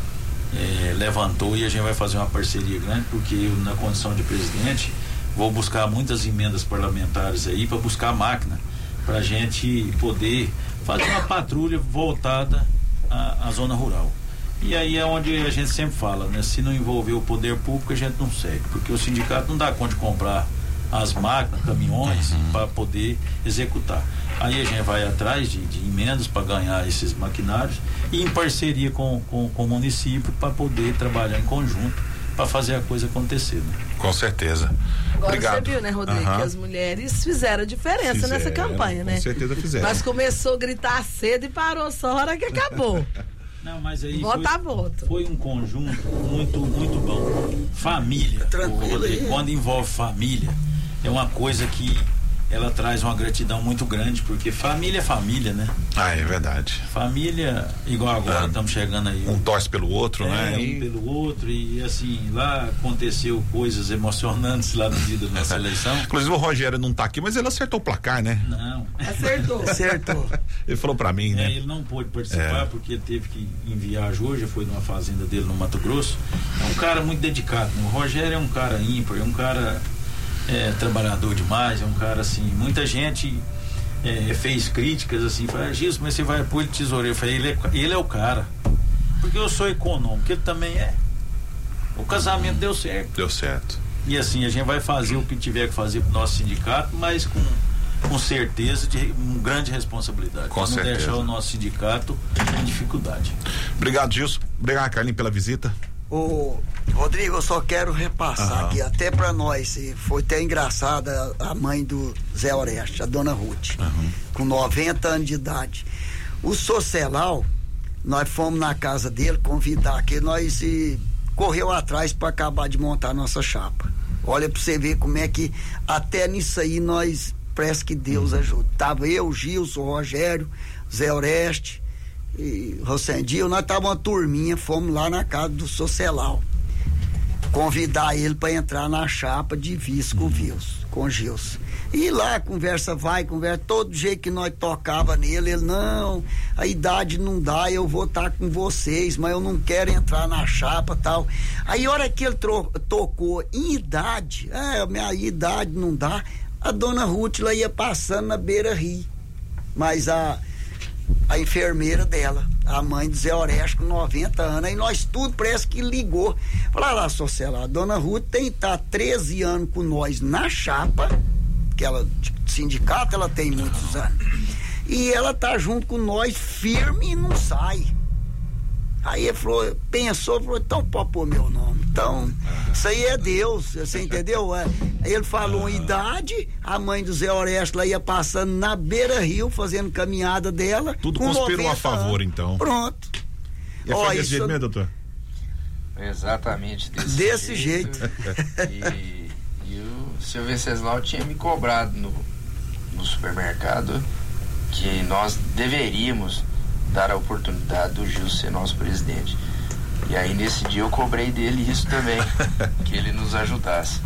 D: é, levantou e a gente vai fazer uma parceria grande, porque eu, na condição de presidente, vou buscar muitas emendas parlamentares aí para buscar máquina para a gente poder fazer uma patrulha voltada à, à zona rural. E aí é onde a gente sempre fala, né? Se não envolver o poder público, a gente não segue, porque o sindicato não dá conta de comprar as máquinas, caminhões, uhum. para poder executar. Aí a gente vai atrás de, de emendas para ganhar esses maquinários e em parceria com, com, com o município para poder trabalhar em conjunto para fazer a coisa acontecer, né?
A: Com certeza.
H: Agora
A: Obrigado.
H: Você viu, né, Rodrigo,
A: uhum.
H: que as mulheres fizeram a diferença
A: fizeram,
H: nessa campanha, né?
A: Com certeza fizeram.
H: Mas começou a gritar cedo e parou só a hora que acabou.
D: Não, mas aí
H: voto
D: foi,
H: a voto.
D: Foi um conjunto muito, muito bom. Família.
E: Tranquilo.
D: Rodrigo, quando envolve família, é uma coisa que ela traz uma gratidão muito grande, porque família é família, né?
A: Ah, é verdade.
D: Família, igual agora, estamos ah, chegando aí.
A: Um torce pelo outro,
D: é,
A: né?
D: Um
A: e...
D: pelo outro, e assim, lá aconteceu coisas emocionantes lá no dia da nossa eleição.
A: Inclusive o Rogério não tá aqui, mas ele acertou o placar, né?
D: Não.
H: Acertou.
E: Acertou.
A: Ele falou pra mim, né?
D: É, ele não pôde participar, é. porque ele teve que ir em viagem hoje, foi numa fazenda dele no Mato Grosso. É um cara muito dedicado, né? O Rogério é um cara ímpar, é um cara é, trabalhador demais, é um cara assim, muita gente é, fez críticas assim, fala, Gilson, mas você vai pôr ele tesoureiro. Eu falei, ele é, ele é o cara, porque eu sou econômico, ele também é. O casamento deu certo.
A: Deu certo.
D: E assim, a gente vai fazer o que tiver que fazer pro nosso sindicato, mas com com certeza de uma grande responsabilidade.
A: Com
D: para não
A: certeza.
D: deixar o nosso sindicato em dificuldade.
A: Obrigado, Gilson. Obrigado, Carlinhos, pela visita.
E: Ô, Rodrigo, eu só quero repassar
A: uhum. aqui,
E: até pra nós, foi até engraçada a mãe do Zé Oreste, a dona Ruth, uhum. com noventa anos de idade. O Socelau, nós fomos na casa dele convidar, que nós e, correu atrás para acabar de montar a nossa chapa. Olha pra você ver como é que até nisso aí nós, parece que Deus ajuda. Tava eu, Gilson, Rogério, Zé Oreste e Rosendinho, nós tava uma turminha, fomos lá na casa do Socelau convidar ele para entrar na chapa de vice com o Gilson, com o Gilson. E lá, conversa vai, conversa, todo jeito que nós tocava nele, ele, não, a idade não dá, eu vou estar com vocês, mas eu não quero entrar na chapa tal. Aí, a hora que ele tro- tocou em idade, é, minha idade não dá, a dona Ruth lá ia passando na beira-rio, mas a a enfermeira dela, a mãe do Zé Oreste, com noventa anos, aí nós tudo parece que ligou. Fala lá, Sociela, a dona Ruth tem tá treze anos com nós na chapa, que ela, de sindicato, ela tem muitos anos. E ela tá junto com nós, firme e não sai. Aí ele falou, pensou, falou, então pode pôr meu nome. Então, isso aí é Deus, você entendeu? É. Aí ele falou a idade, a mãe do Zé Oreste lá ia passando na beira-rio, fazendo caminhada dela.
A: Tudo conspirou a favor, anos. Então.
E: Pronto.
A: E foi desse jeito mesmo, doutor?
G: Exatamente desse,
E: desse
G: jeito.
E: jeito.
G: E, e o seu Venceslau tinha me cobrado no, no supermercado que nós deveríamos dar a oportunidade do Gil ser nosso presidente. E aí nesse dia eu cobrei dele isso também, que ele nos ajudasse.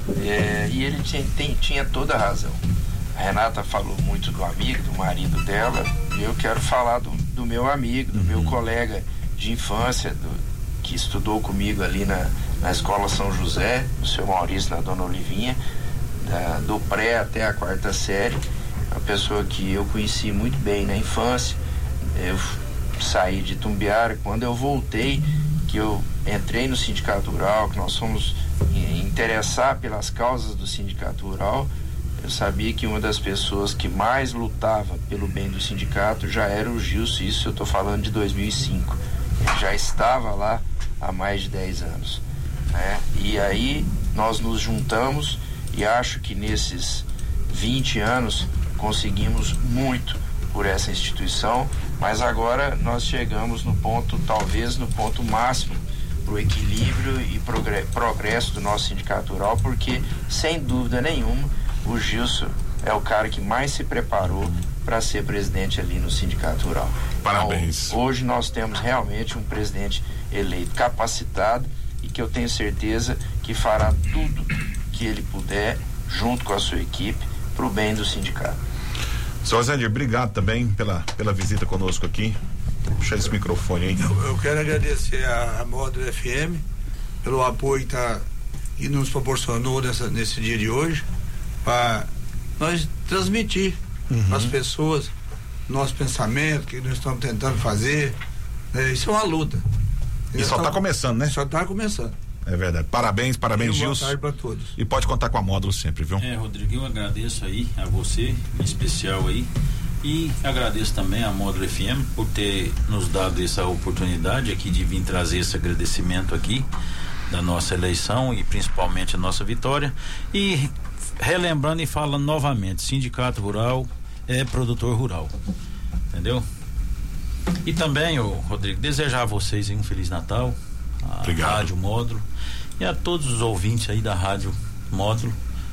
G: É, e ele tinha, tem, tinha toda a razão. A Renata falou muito do amigo, do marido dela, e eu quero falar do, do meu amigo, do uhum. meu colega de infância, do, que estudou comigo ali na, na Escola São José, o seu Maurício, na Dona Olivinha, da, do pré até a quarta série, uma pessoa que eu conheci muito bem na infância. Eu saí de Itumbiara, quando eu voltei, que eu entrei no Sindicato Rural, que nós fomos interessar pelas causas do Sindicato Rural, eu sabia que uma das pessoas que mais lutava pelo bem do sindicato já era o Gilson, isso eu estou falando de dois mil e cinco. Ele já estava lá há mais de dez anos, né? E aí nós nos juntamos e acho que nesses vinte anos conseguimos muito por essa instituição, mas agora nós chegamos no ponto, talvez no ponto máximo para o equilíbrio e progresso do nosso sindicato rural, porque sem dúvida nenhuma o Gilson é o cara que mais se preparou para ser presidente ali no sindicato rural.
A: Parabéns.
G: Então, hoje nós temos realmente um presidente eleito capacitado e que eu tenho certeza que fará tudo que ele puder junto com a sua equipe para o bem do sindicato.
A: Seu Zé, obrigado também pela, pela visita conosco aqui. Puxa esse microfone aí.
F: Eu, eu quero agradecer a, a Módulo F M pelo apoio que, tá, que nos proporcionou nessa, nesse dia de hoje, para nós transmitir uhum. às pessoas nosso pensamento, que nós estamos tentando fazer. Né? Isso é uma luta.
A: E só está começando, né?
F: Só está começando.
A: É verdade. Parabéns, parabéns, Gilson.
F: Boa tarde para todos.
A: E pode contar com a Módulo sempre, viu?
D: É, Rodrigo, eu agradeço aí a você, em especial aí, e agradeço também a Módulo F M por ter nos dado essa oportunidade aqui de vir trazer esse agradecimento aqui da nossa eleição e principalmente a nossa vitória. E relembrando e falando novamente, Sindicato Rural é produtor rural, entendeu? E também, ô, Rodrigo, desejar a vocês um Feliz Natal, a
A: Obrigado.
D: Rádio Módulo e a todos os ouvintes aí da Rádio Módulo,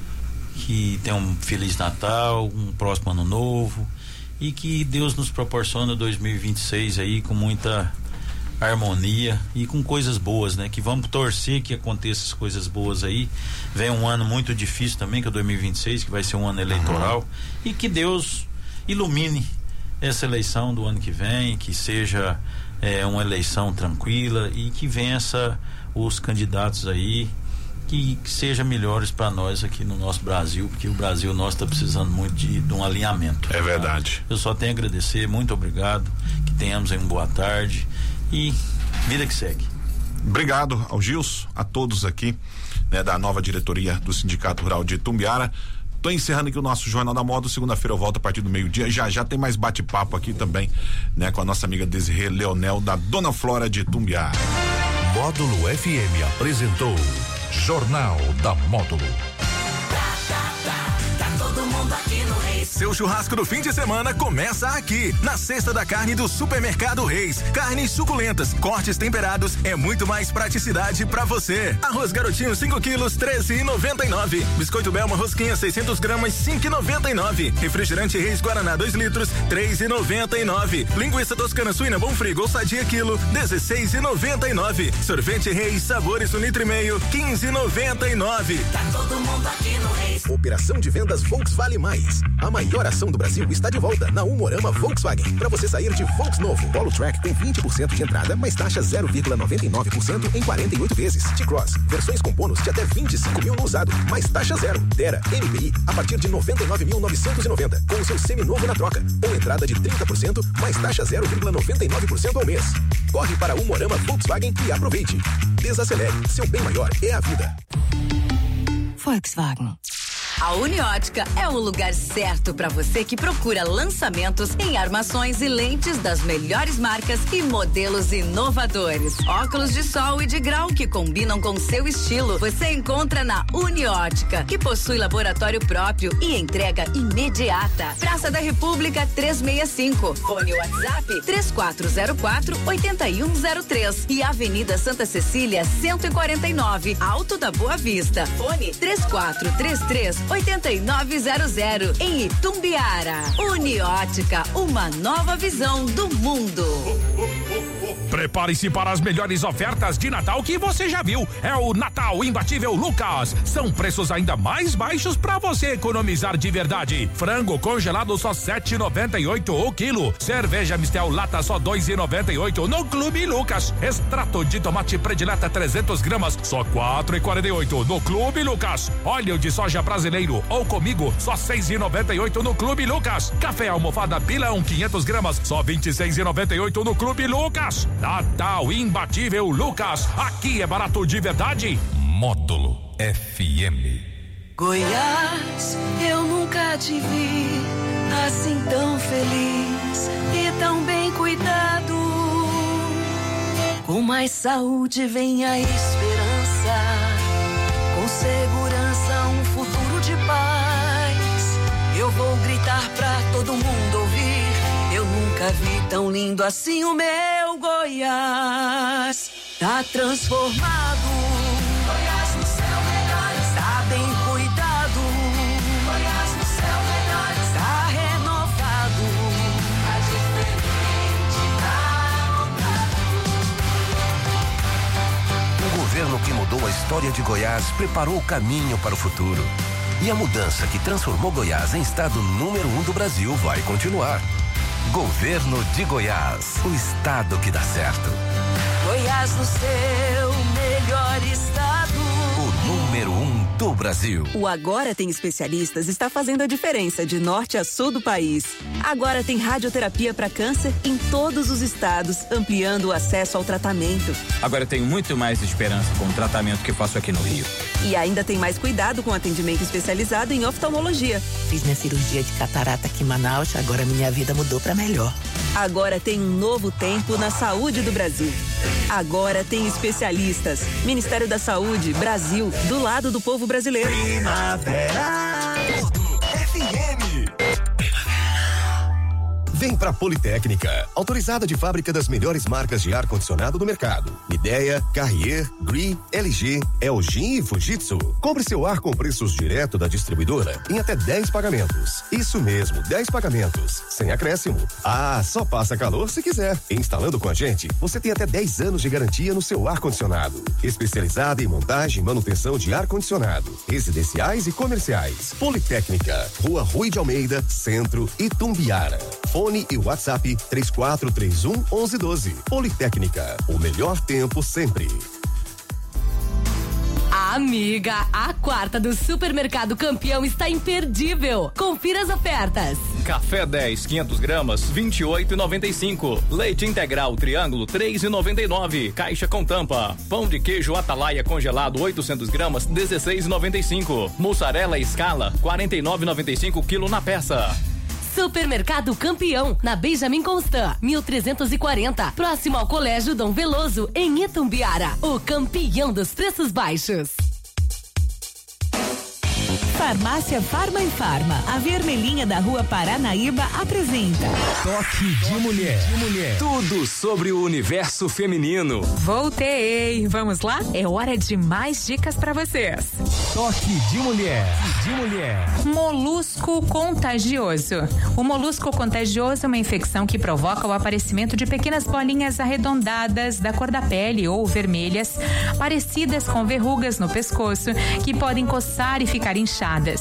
D: que tenham um Feliz Natal, um próximo Ano Novo e que Deus nos proporciona dois mil e vinte e seis aí com muita harmonia e com coisas boas, né? Que vamos torcer que aconteçam as coisas boas aí. Vem um ano muito difícil também, que é o dois mil e vinte e seis, que vai ser um ano eleitoral, uhum. e que Deus ilumine essa eleição do ano que vem, que seja é, uma eleição tranquila e que vença os candidatos aí que, que sejam melhores para nós aqui no nosso Brasil, porque o Brasil nosso está precisando muito de, de um alinhamento.
A: É verdade.
D: Tá? Eu só tenho a agradecer, muito obrigado, que tenhamos aí uma boa tarde e vida que segue.
A: Obrigado ao Gilson, a todos aqui, né, da nova diretoria do Sindicato Rural de Itumbiara. Tô encerrando aqui o nosso Jornal da Módulo. Segunda-feira eu volto a partir do meio-dia. Já já tem mais bate-papo aqui também, né, com a nossa amiga Desirê Leonel, da Dona Flora de Itumbiara.
C: Módulo F M apresentou Jornal da Módulo.
I: Tá, tá, tá, tá todo mundo aqui no Reis. seu churrasco no fim de semana começa aqui, na Cesta da Carne do Supermercado Reis. Carnes suculentas, cortes temperados, é muito mais praticidade pra você. Arroz Garotinho cinco quilos, treze e noventa e nove. Biscoito Belma Rosquinha seiscentos gramas, cinco e noventa e nove. Refrigerante Reis Guaraná dois litros, três e noventa e nove. Linguiça toscana suína Bonfrigo ou Sadia quilo, dezesseis e noventa e nove. Sorvete Reis sabores um litro e meio, quinze e noventa e nove.
J: Tá todo mundo aqui no Reis.
K: Operação de vendas Volkswagen Vale Mais. A maior ação do Brasil está de volta na Umorama Volkswagen. Para você sair de Volks novo, Polo Track com vinte por cento de entrada, mais taxa zero vírgula noventa e nove por cento em quarenta e oito vezes. T-Cross, versões com bônus de até vinte e cinco mil no usado, mais taxa zero. Tera, M P I, a partir de noventa e nove mil novecentos e noventa, com o seu seminovo na troca. Ou entrada de trinta por cento, mais taxa zero vírgula noventa e nove por cento ao mês. Corre para Umorama Volkswagen e aproveite. Desacelere, seu bem maior é a vida.
L: Volkswagen. A Uniótica é o lugar certo para você que procura lançamentos em armações e lentes das melhores marcas e modelos inovadores. Óculos de sol e de grau que combinam com seu estilo. Você encontra na Uniótica, que possui laboratório próprio e entrega imediata. Praça da República trezentos e sessenta e cinco. Fone WhatsApp três quatro zero quatro, oito um zero três e Avenida Santa Cecília cento e quarenta e nove, Alto da Boa Vista. Fone três quatro três três, oito nove zero zero em Itumbiara. Uniótica, uma nova visão do mundo.
M: Prepare-se para as melhores ofertas de Natal que você já viu. É o Natal Imbatível Lucas. São preços ainda mais baixos para você economizar de verdade. Frango congelado só sete e noventa e oito o quilo. Cerveja Mistel lata só dois e noventa e oito no Clube Lucas. Extrato de tomate predileta trezentos gramas só quatro e quarenta e oito no Clube Lucas. Óleo de soja brasileiro ou comigo só seis e noventa e oito no Clube Lucas. Café almofada Pilão quinhentos gramas só vinte e seis e noventa e oito no Clube Lucas. Natal Imbatível Lucas. Aqui é barato de verdade.
C: Módulo F M.
J: Goiás, eu nunca te vi assim tão feliz e tão bem cuidado. Com mais saúde vem a esperança, com segurança um futuro de paz. Eu vou gritar pra todo mundo ouvir, eu nunca vi tão lindo assim o meu Goiás. Tá transformado, Goiás no céu melhor, está bem cuidado. Goiás no céu melhor, está renovado, tá diferente, tá montado.
N: Um governo que mudou a história de Goiás preparou o caminho para o futuro. E a mudança que transformou Goiás em estado número um do Brasil vai continuar. Governo de Goiás, o estado que dá certo.
J: Goiás no seu melhor estado,
N: o número um do Brasil.
O: O Agora Tem Especialistas está fazendo a diferença de norte a sul do país. Agora tem radioterapia para câncer em todos os estados, ampliando o acesso ao tratamento.
P: Agora tenho muito mais esperança com o tratamento que faço aqui no Rio.
O: E ainda tem mais cuidado com atendimento especializado em oftalmologia.
Q: Fiz minha cirurgia de catarata aqui em Manaus, agora minha vida mudou para melhor.
O: Agora tem um novo tempo na saúde do Brasil. Agora tem especialistas. Ministério da Saúde, Brasil, do lado do povo brasileiro.
K: Primavera F M. Vem pra Politécnica, autorizada de fábrica das melhores marcas de ar-condicionado do mercado. Midea, Carrier, Gree, L G, L G e Fujitsu. Compre seu ar com preços direto da distribuidora em até dez pagamentos. Isso mesmo, dez pagamentos, sem acréscimo. Ah, só passa calor se quiser. Instalando com a gente, você tem até dez anos de garantia no seu ar-condicionado. Especializada em montagem e manutenção de ar-condicionado, residenciais e comerciais. Politécnica, Rua Rui de Almeida, Centro, Itumbiara. Fone e WhatsApp três quatro três um, um um um dois. Politécnica, o melhor tempo sempre.
R: Amiga, a quarta do Supermercado Campeão está imperdível. Confira as ofertas.
S: Café dez, quinhentos gramas, vinte e oito e noventa e cinco. Leite integral Triângulo, três e noventa e nove. Caixa com tampa. Pão de queijo Atalaia congelado, oitocentos gramas, dezesseis e noventa e cinco. Mussarela Escala, quarenta e nove e noventa e cinco quilo na peça.
R: Supermercado Campeão, na Benjamin Constant, mil trezentos e quarenta, próximo ao Colégio Dom Veloso, em Itumbiara, o campeão dos preços baixos.
T: Farmácia Farma e Farma, a vermelhinha da Rua Paranaíba apresenta
U: Toque de Mulher. De mulher. Tudo sobre o universo feminino.
V: Voltei, vamos lá? É hora de mais dicas pra vocês.
U: Toque de Mulher. De mulher.
V: Molusco contagioso. O molusco contagioso é uma infecção que provoca o aparecimento de pequenas bolinhas arredondadas da cor da pele ou vermelhas, parecidas com verrugas no pescoço, que podem coçar e ficar inchadas.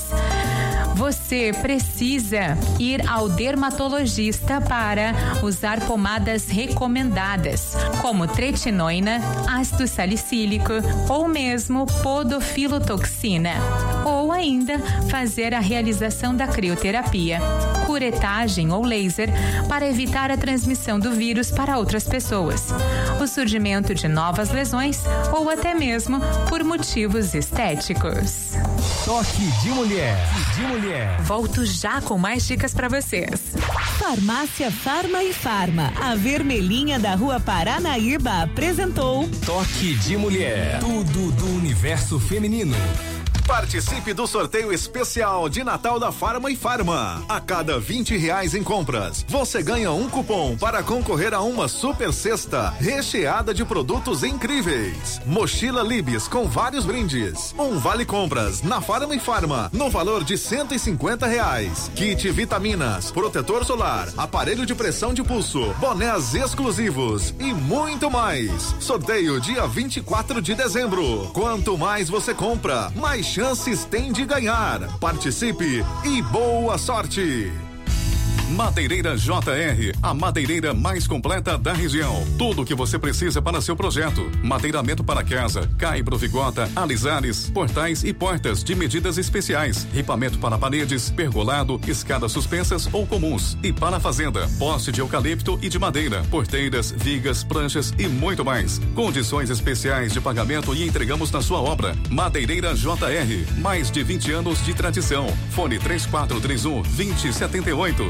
V: Você precisa ir ao dermatologista para usar pomadas recomendadas, como tretinoina, ácido salicílico ou mesmo podofilotoxina, ou ainda fazer a realização da crioterapia, curetagem ou laser para evitar a transmissão do vírus para outras pessoas, o surgimento de novas lesões ou até mesmo por motivos estéticos.
U: Toque de Mulher. De mulher.
V: Volto já com mais dicas pra vocês.
T: Farmácia Farma e Farma, a vermelhinha da Rua Paranaíba apresentou
U: Toque de Mulher. Tudo do universo feminino.
W: Participe do sorteio especial de Natal da Farma e Farma. A cada vinte reais em compras, você ganha um cupom para concorrer a uma super cesta recheada de produtos incríveis. Mochila Libes com vários brindes. Um vale compras na Farma e Farma no valor de cento e cinquenta reais. Kit vitaminas, protetor solar, aparelho de pressão de pulso, bonés exclusivos e muito mais. Sorteio dia vinte e quatro de dezembro. Quanto mais você compra, mais chances tem de ganhar. Participe e boa sorte!
X: Madeireira J R, a madeireira mais completa da região. Tudo o que você precisa para seu projeto. Madeiramento para casa, caibro, vigota, alisares, portais e portas de medidas especiais. Ripamento para paredes, pergolado, escadas suspensas ou comuns. E para a fazenda, poste de eucalipto e de madeira, porteiras, vigas, pranchas e muito mais. Condições especiais de pagamento e entregamos na sua obra. Madeireira J R, mais de vinte anos de tradição. Fone três quatro três um, dois zero sete oito.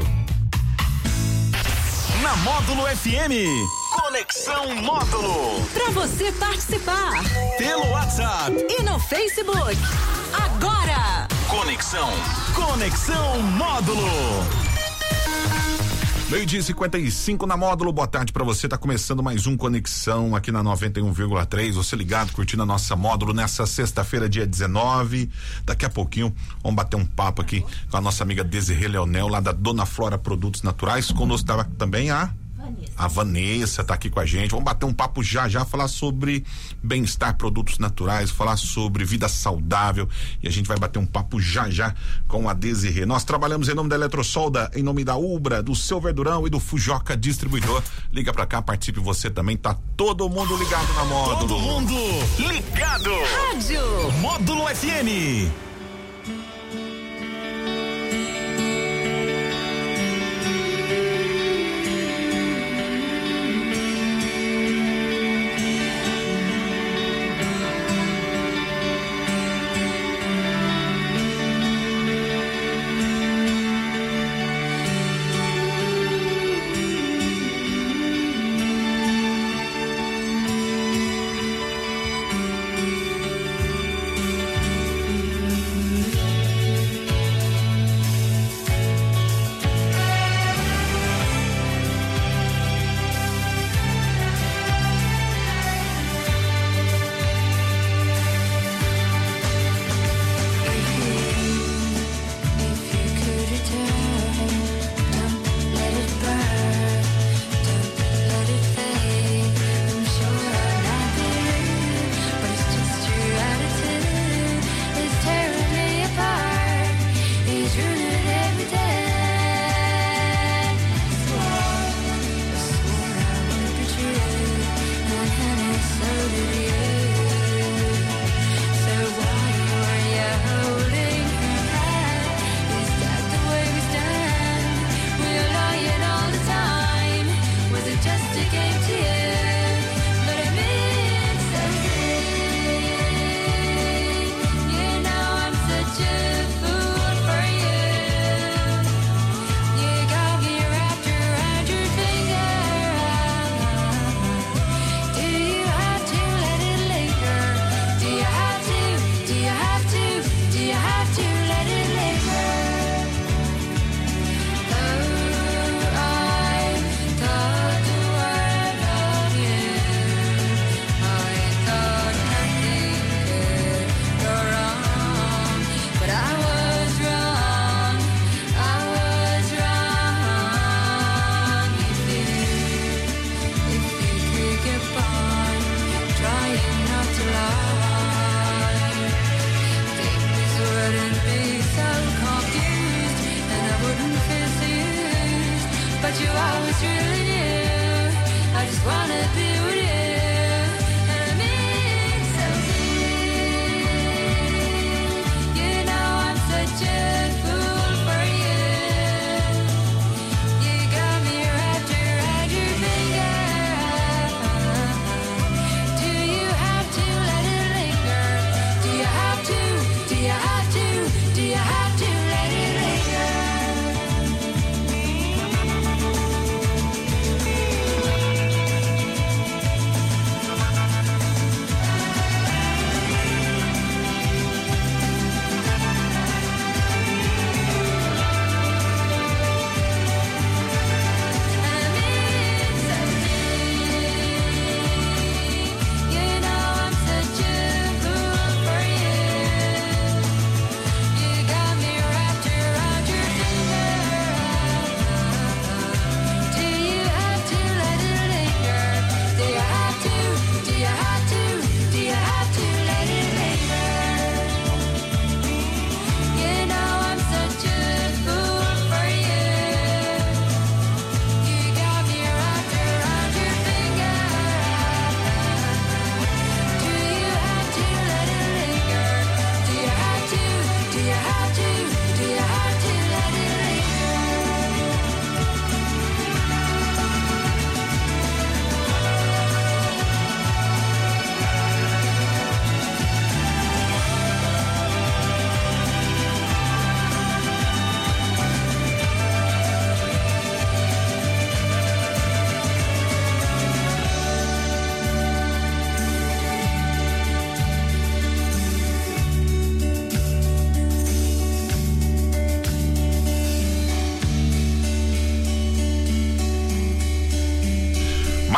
U: Na Módulo F M, Conexão Módulo.
R: Pra você participar.
U: Pelo WhatsApp.
R: E no Facebook. Agora.
U: Conexão. Conexão Módulo.
A: Meio-dia e cinquenta e cinco na Módulo, boa tarde pra você, tá começando mais um Conexão aqui na noventa e um vírgula três, você ligado, curtindo a nossa Módulo nessa sexta-feira, dia dezenove, daqui a pouquinho vamos bater um papo aqui com a nossa amiga Desirê Leonel, lá da Dona Flora Produtos Naturais, conosco tava também a A Vanessa tá aqui com a gente. Vamos bater um papo já já, falar sobre bem-estar, produtos naturais, falar sobre vida saudável, e a gente vai bater um papo já já com a Desirê. Nós trabalhamos em nome da Eletrosolda, em nome da Ubra, do Seu Verdurão e do Fujoca Distribuidor. Liga pra cá, participe você também, tá todo mundo ligado na Módulo.
U: Todo mundo ligado.
R: Rádio
U: Módulo F M.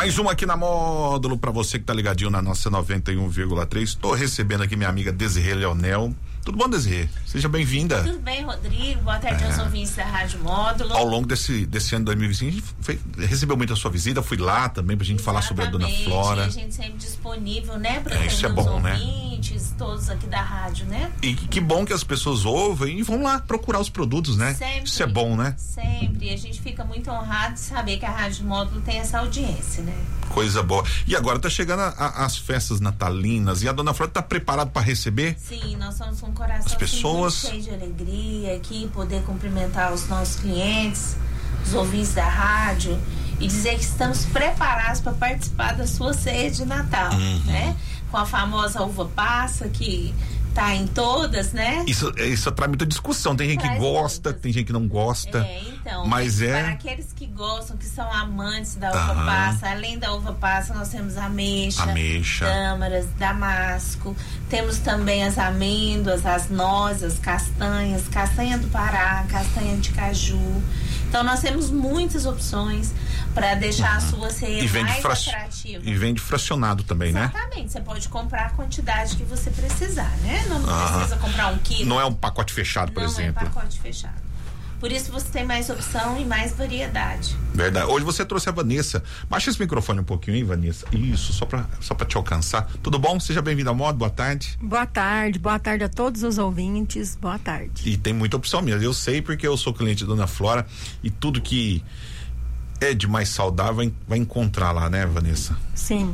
A: Mais uma aqui na Módulo pra você que tá ligadinho na nossa noventa e um vírgula três. Tô recebendo aqui minha amiga Desirê Leonel. Tudo bom, Desirê? Seja bem-vinda.
B: Tudo bem, Rodrigo. Boa tarde é. aos ouvintes da Rádio Módulo.
A: Ao longo desse, desse ano dois mil e vinte e cinco, a gente foi, recebeu muito a sua visita, fui lá também pra gente
B: Exatamente.
A: falar sobre a Dona Flora.
B: A gente sempre disponível, né? Pra
A: é, isso é bom, né?
B: ouvintes, todos aqui da rádio, né?
A: E que bom que as pessoas ouvem e vão lá procurar os produtos, né?
B: Sempre.
A: Isso é bom, né?
B: Sempre. A gente fica muito honrado de saber que a Rádio Módulo tem essa audiência, né?
A: Coisa boa. E agora tá chegando a, a, as festas natalinas e a Dona Flora tá preparada para receber?
B: Sim, nós somos um coração
A: as pessoas
B: assim, muito cheio de alegria aqui, poder cumprimentar os nossos clientes, os ouvintes da rádio e dizer que estamos preparados para participar da sua ceia de Natal, uhum. né? Com a famosa uva passa que tá em todas, né?
A: Isso, isso traz muita discussão. Tem gente traz que gosta, todas. Tem gente que não gosta.
B: É, então.
A: Mas é.
B: Para aqueles que gostam, que são amantes da uva Aham. passa, além da uva passa, nós temos ameixa,
A: ameixa,
B: tâmaras, damasco. Temos também as amêndoas, as nozes, as castanhas, castanha do Pará, castanha de caju. Então nós temos muitas opções para deixar uhum. a sua ceia mais fra... atrativa.
A: E vende fracionado também,
B: Exatamente. né? Exatamente. Você pode comprar a quantidade que você precisar, né? Não uhum. precisa comprar um quilo.
A: Não é um pacote fechado, por
B: Não
A: exemplo.
B: Não é um pacote fechado. Por isso você tem mais opção e mais variedade.
A: Verdade. Hoje você trouxe a Vanessa. Baixa esse microfone um pouquinho, hein, Vanessa? Isso, só pra, só pra te alcançar. Tudo bom? Seja bem-vindo ao Módulo. Boa tarde.
E: Boa tarde. Boa tarde a todos os ouvintes. Boa tarde.
A: E tem muita opção mesmo. Eu sei porque eu sou cliente da Dona Flora e tudo que é de mais saudável vai, vai encontrar lá, né, Vanessa?
E: Sim.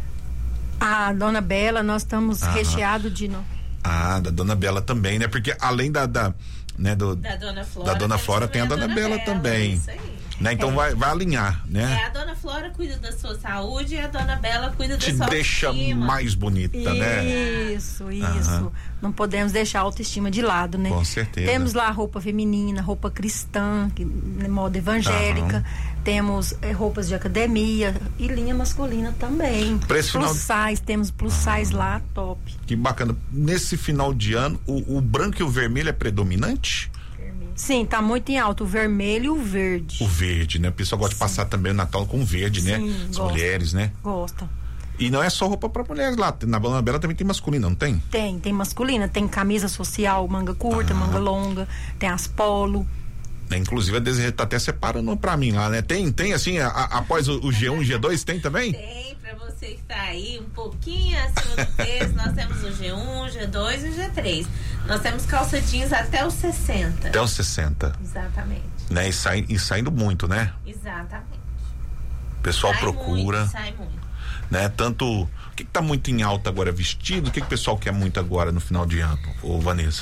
E: A Dona Bela, nós estamos Aham. recheados de... No...
A: Ah, da Dona Bela também, né? Porque além da... da Né, do,
B: da Dona Flora,
A: da Dona Flora tem a Dona, Dona Bela, Bela também. Isso aí. Né? Então é. vai, vai alinhar, né?
B: É, a Dona Flora cuida da sua saúde e a Dona Bela cuida da
A: Te
B: sua
A: deixa
B: autoestima.
A: mais bonita,
E: isso,
A: né?
E: Isso, isso. Uhum. Não podemos deixar a autoestima de lado, né?
A: Com certeza.
E: Temos lá roupa feminina, roupa cristã, que, moda evangélica. Uhum. Temos é, roupas de academia e linha masculina também.
A: Preço
E: plus final... size, temos plus uhum. size lá, top.
A: Que bacana. Nesse final de ano, o, o branco e o vermelho é predominante?
E: Sim, tá muito em alta, o vermelho e o verde.
A: O verde, né? O pessoal gosta Sim. de passar também o Natal com verde, né?
E: Sim,
A: As
E: gosta,
A: mulheres, né?
E: Gostam.
A: E não é só roupa pra mulheres lá, na Dona Bela também tem masculina, não tem?
E: Tem, tem masculina, tem camisa social, manga curta, ah. manga longa, tem as polo.
A: É, inclusive a Desirê tá até separando pra mim lá, né? Tem, tem assim, a, a, após o, o G um e G dois, tem também?
B: Tem, pra você que tá aí um pouquinho acima do peso, nós temos o G um, o G dois e o G três. Nós temos calça jeans até os sessenta.
A: Até os sessenta.
B: Exatamente.
A: Né? E, sai, e saindo muito, né?
B: Exatamente.
A: O pessoal
B: sai
A: procura.
B: Muito, sai muito.
A: Né? Tanto, o que que tá muito em alta agora? Vestido? O que que o pessoal quer muito agora no final de ano, ô Vanessa?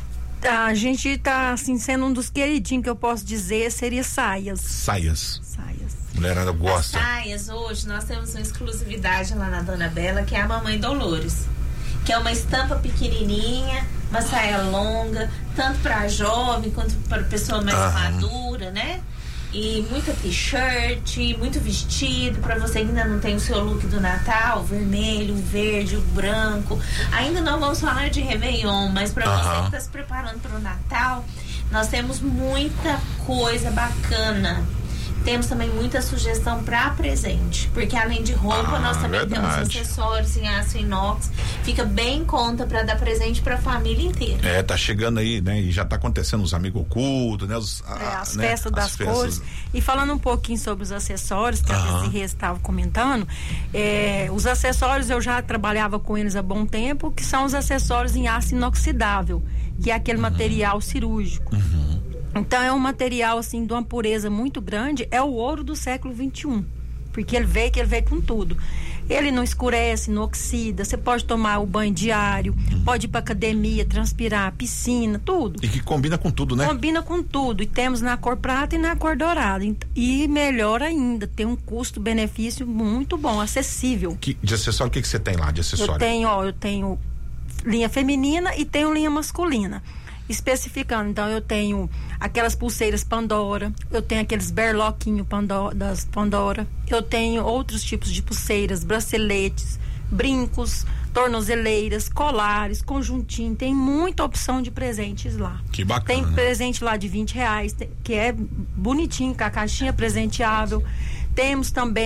E: A gente tá, assim, sendo um dos queridinhos que eu posso dizer, seria saias.
A: Saias.
E: Saias.
A: Mulherada gosta.
B: As saias, hoje, nós temos uma exclusividade lá na Dona Bela, que é a Mamãe Dolores. Que é uma estampa pequenininha, uma saia longa, tanto para jovem quanto para pessoa mais ah. madura, né? E muita t-shirt, muito vestido, para você que ainda não tem o seu look do Natal, o vermelho, o verde, o branco. Ainda não vamos falar de Réveillon, mas para uh-huh. você que está se preparando para o Natal, nós temos muita coisa bacana. Temos também muita sugestão para presente, porque além de roupa, ah, nós também verdade. temos acessórios em aço inox. Fica bem em conta para dar presente para a família inteira.
A: É, tá chegando aí, né? E já tá acontecendo os amigos ocultos, né? Os,
E: é,
A: a,
E: as
A: né?
E: festas das as cores. Festas... E falando um pouquinho sobre os acessórios, que a Desirê estava comentando, é, os acessórios eu já trabalhava com eles há bom tempo, que são os acessórios em aço inoxidável, que é aquele uhum. material cirúrgico.
A: Uhum.
E: Então é um material assim de uma pureza muito grande, é o ouro do século vinte e um, porque ele veio que ele veio com tudo. Ele não escurece, não oxida, você pode tomar o banho diário, hum. pode ir para academia, transpirar, piscina, tudo.
A: E que combina com tudo, né?
E: Combina com tudo, e temos na cor prata e na cor dourada. E melhor ainda, tem um custo-benefício muito bom, acessível.
A: Que, de acessório, o que que você tem lá de acessório?
E: Eu tenho, ó, eu tenho linha feminina e tenho linha masculina. Especificando, então eu tenho aquelas pulseiras Pandora, eu tenho aqueles berloquinhos Pandora, das Pandora, eu tenho outros tipos de pulseiras, braceletes, brincos, tornozeleiras, colares, conjuntinho, tem muita opção de presentes lá.
A: Que bacana.
E: Tem presente lá de vinte reais, que é bonitinho, com a caixinha presenteável. Temos também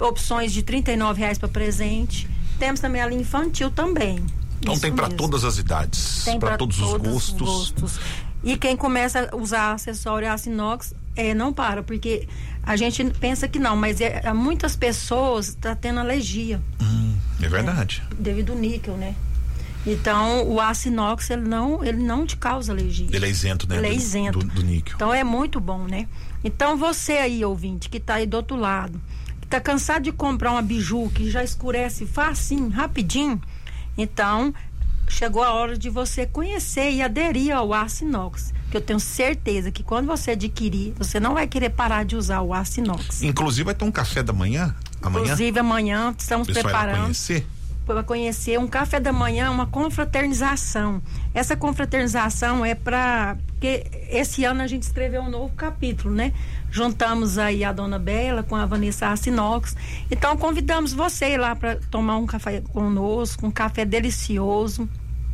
E: opções de trinta e nove reais para presente. Temos também a linha infantil também.
A: Então tem para todas as idades, para todos, todos os gostos.
E: gostos. E quem começa a usar acessório aço inox é, não para, porque a gente pensa que não, mas é, muitas pessoas estão tá tendo alergia.
A: Hum, é verdade.
E: É, devido ao níquel, né? Então, o aço inox, ele não, ele não te causa alergia.
A: Ele é isento, né?
E: Ele
A: do,
E: é isento.
A: Do, do níquel.
E: Então, é muito bom, né? Então, você aí, ouvinte, que tá aí do outro lado, que tá cansado de comprar uma biju que já escurece facinho, rapidinho, então, chegou a hora de você conhecer e aderir ao aço inox. Que eu tenho certeza que quando você adquirir, você não vai querer parar de usar o aço inox.
A: Inclusive, vai ter um café da manhã? Amanhã?
E: Inclusive, amanhã, estamos preparando.
A: Vai conhecer?
E: Para conhecer um café da manhã, uma confraternização. Essa confraternização é para porque esse ano a gente escreveu um novo capítulo, né? Juntamos aí a Dona Bela com a Vanessa Assinox. Então convidamos você lá para tomar um café conosco, um café delicioso.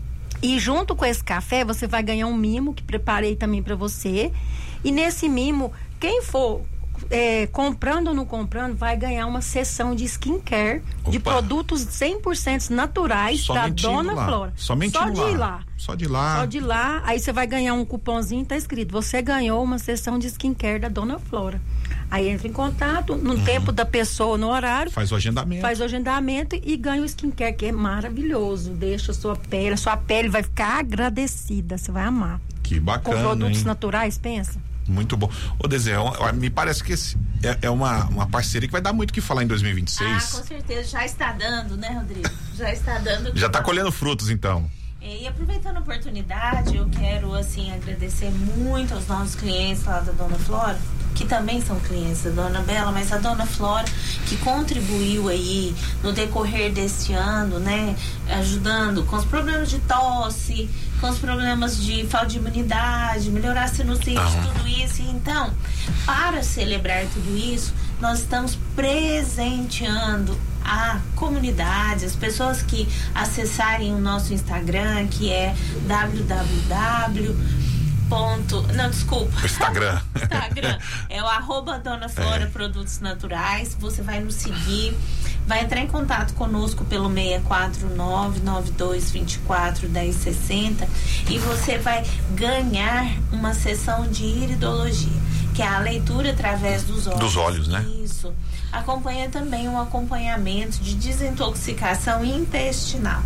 E: E junto com esse café você vai ganhar um mimo que preparei também para você. E nesse mimo, quem for É, comprando ou não comprando, vai ganhar uma sessão de skincare. Opa. De produtos cem por cento naturais. Somente da Dona
A: lá.
E: Flora.
A: Somente
E: Só de
A: lá.
E: ir lá.
A: Só de lá.
E: Só de lá. Aí você vai ganhar um cupomzinho, tá escrito: você ganhou uma sessão de skincare da Dona Flora. Aí entra em contato no uhum. tempo da pessoa, no horário.
A: Faz o agendamento.
E: Faz o agendamento e ganha o skincare, que é maravilhoso. Deixa a sua pele, a sua pele vai ficar agradecida. Você vai amar.
A: Que bacana.
E: Com produtos
A: hein?
E: naturais, pensa.
A: Muito bom. Ô, Dezé, me parece que esse é, é uma, uma parceria que vai dar muito o que falar em dois mil e vinte e seis.
B: Ah, com certeza. Já está dando, né, Rodrigo? Já está dando.
A: Já está colhendo frutos, então.
B: E aproveitando a oportunidade, eu quero, assim, agradecer muito aos nossos clientes lá da Dona Flora, que também são clientes da Dona Bela, mas a Dona Flora, que contribuiu aí no decorrer deste ano, né, ajudando com os problemas de tosse, com os problemas de falta de imunidade, melhorar a sinusite, ah. tudo isso. Então, para celebrar tudo isso, nós estamos presenteando a comunidade, as pessoas que acessarem o nosso Instagram, que é www ponto, não, desculpa.
A: Instagram.
B: Instagram. É o arroba Dona Flora é. Produtos Naturais. Você vai nos seguir, vai entrar em contato conosco pelo seis quatro nove, nove dois dois quatro, um zero seis zero e você vai ganhar uma sessão de iridologia, que é a leitura através dos olhos.
A: Dos olhos, né?
B: Isso. Acompanha também um acompanhamento de desintoxicação intestinal.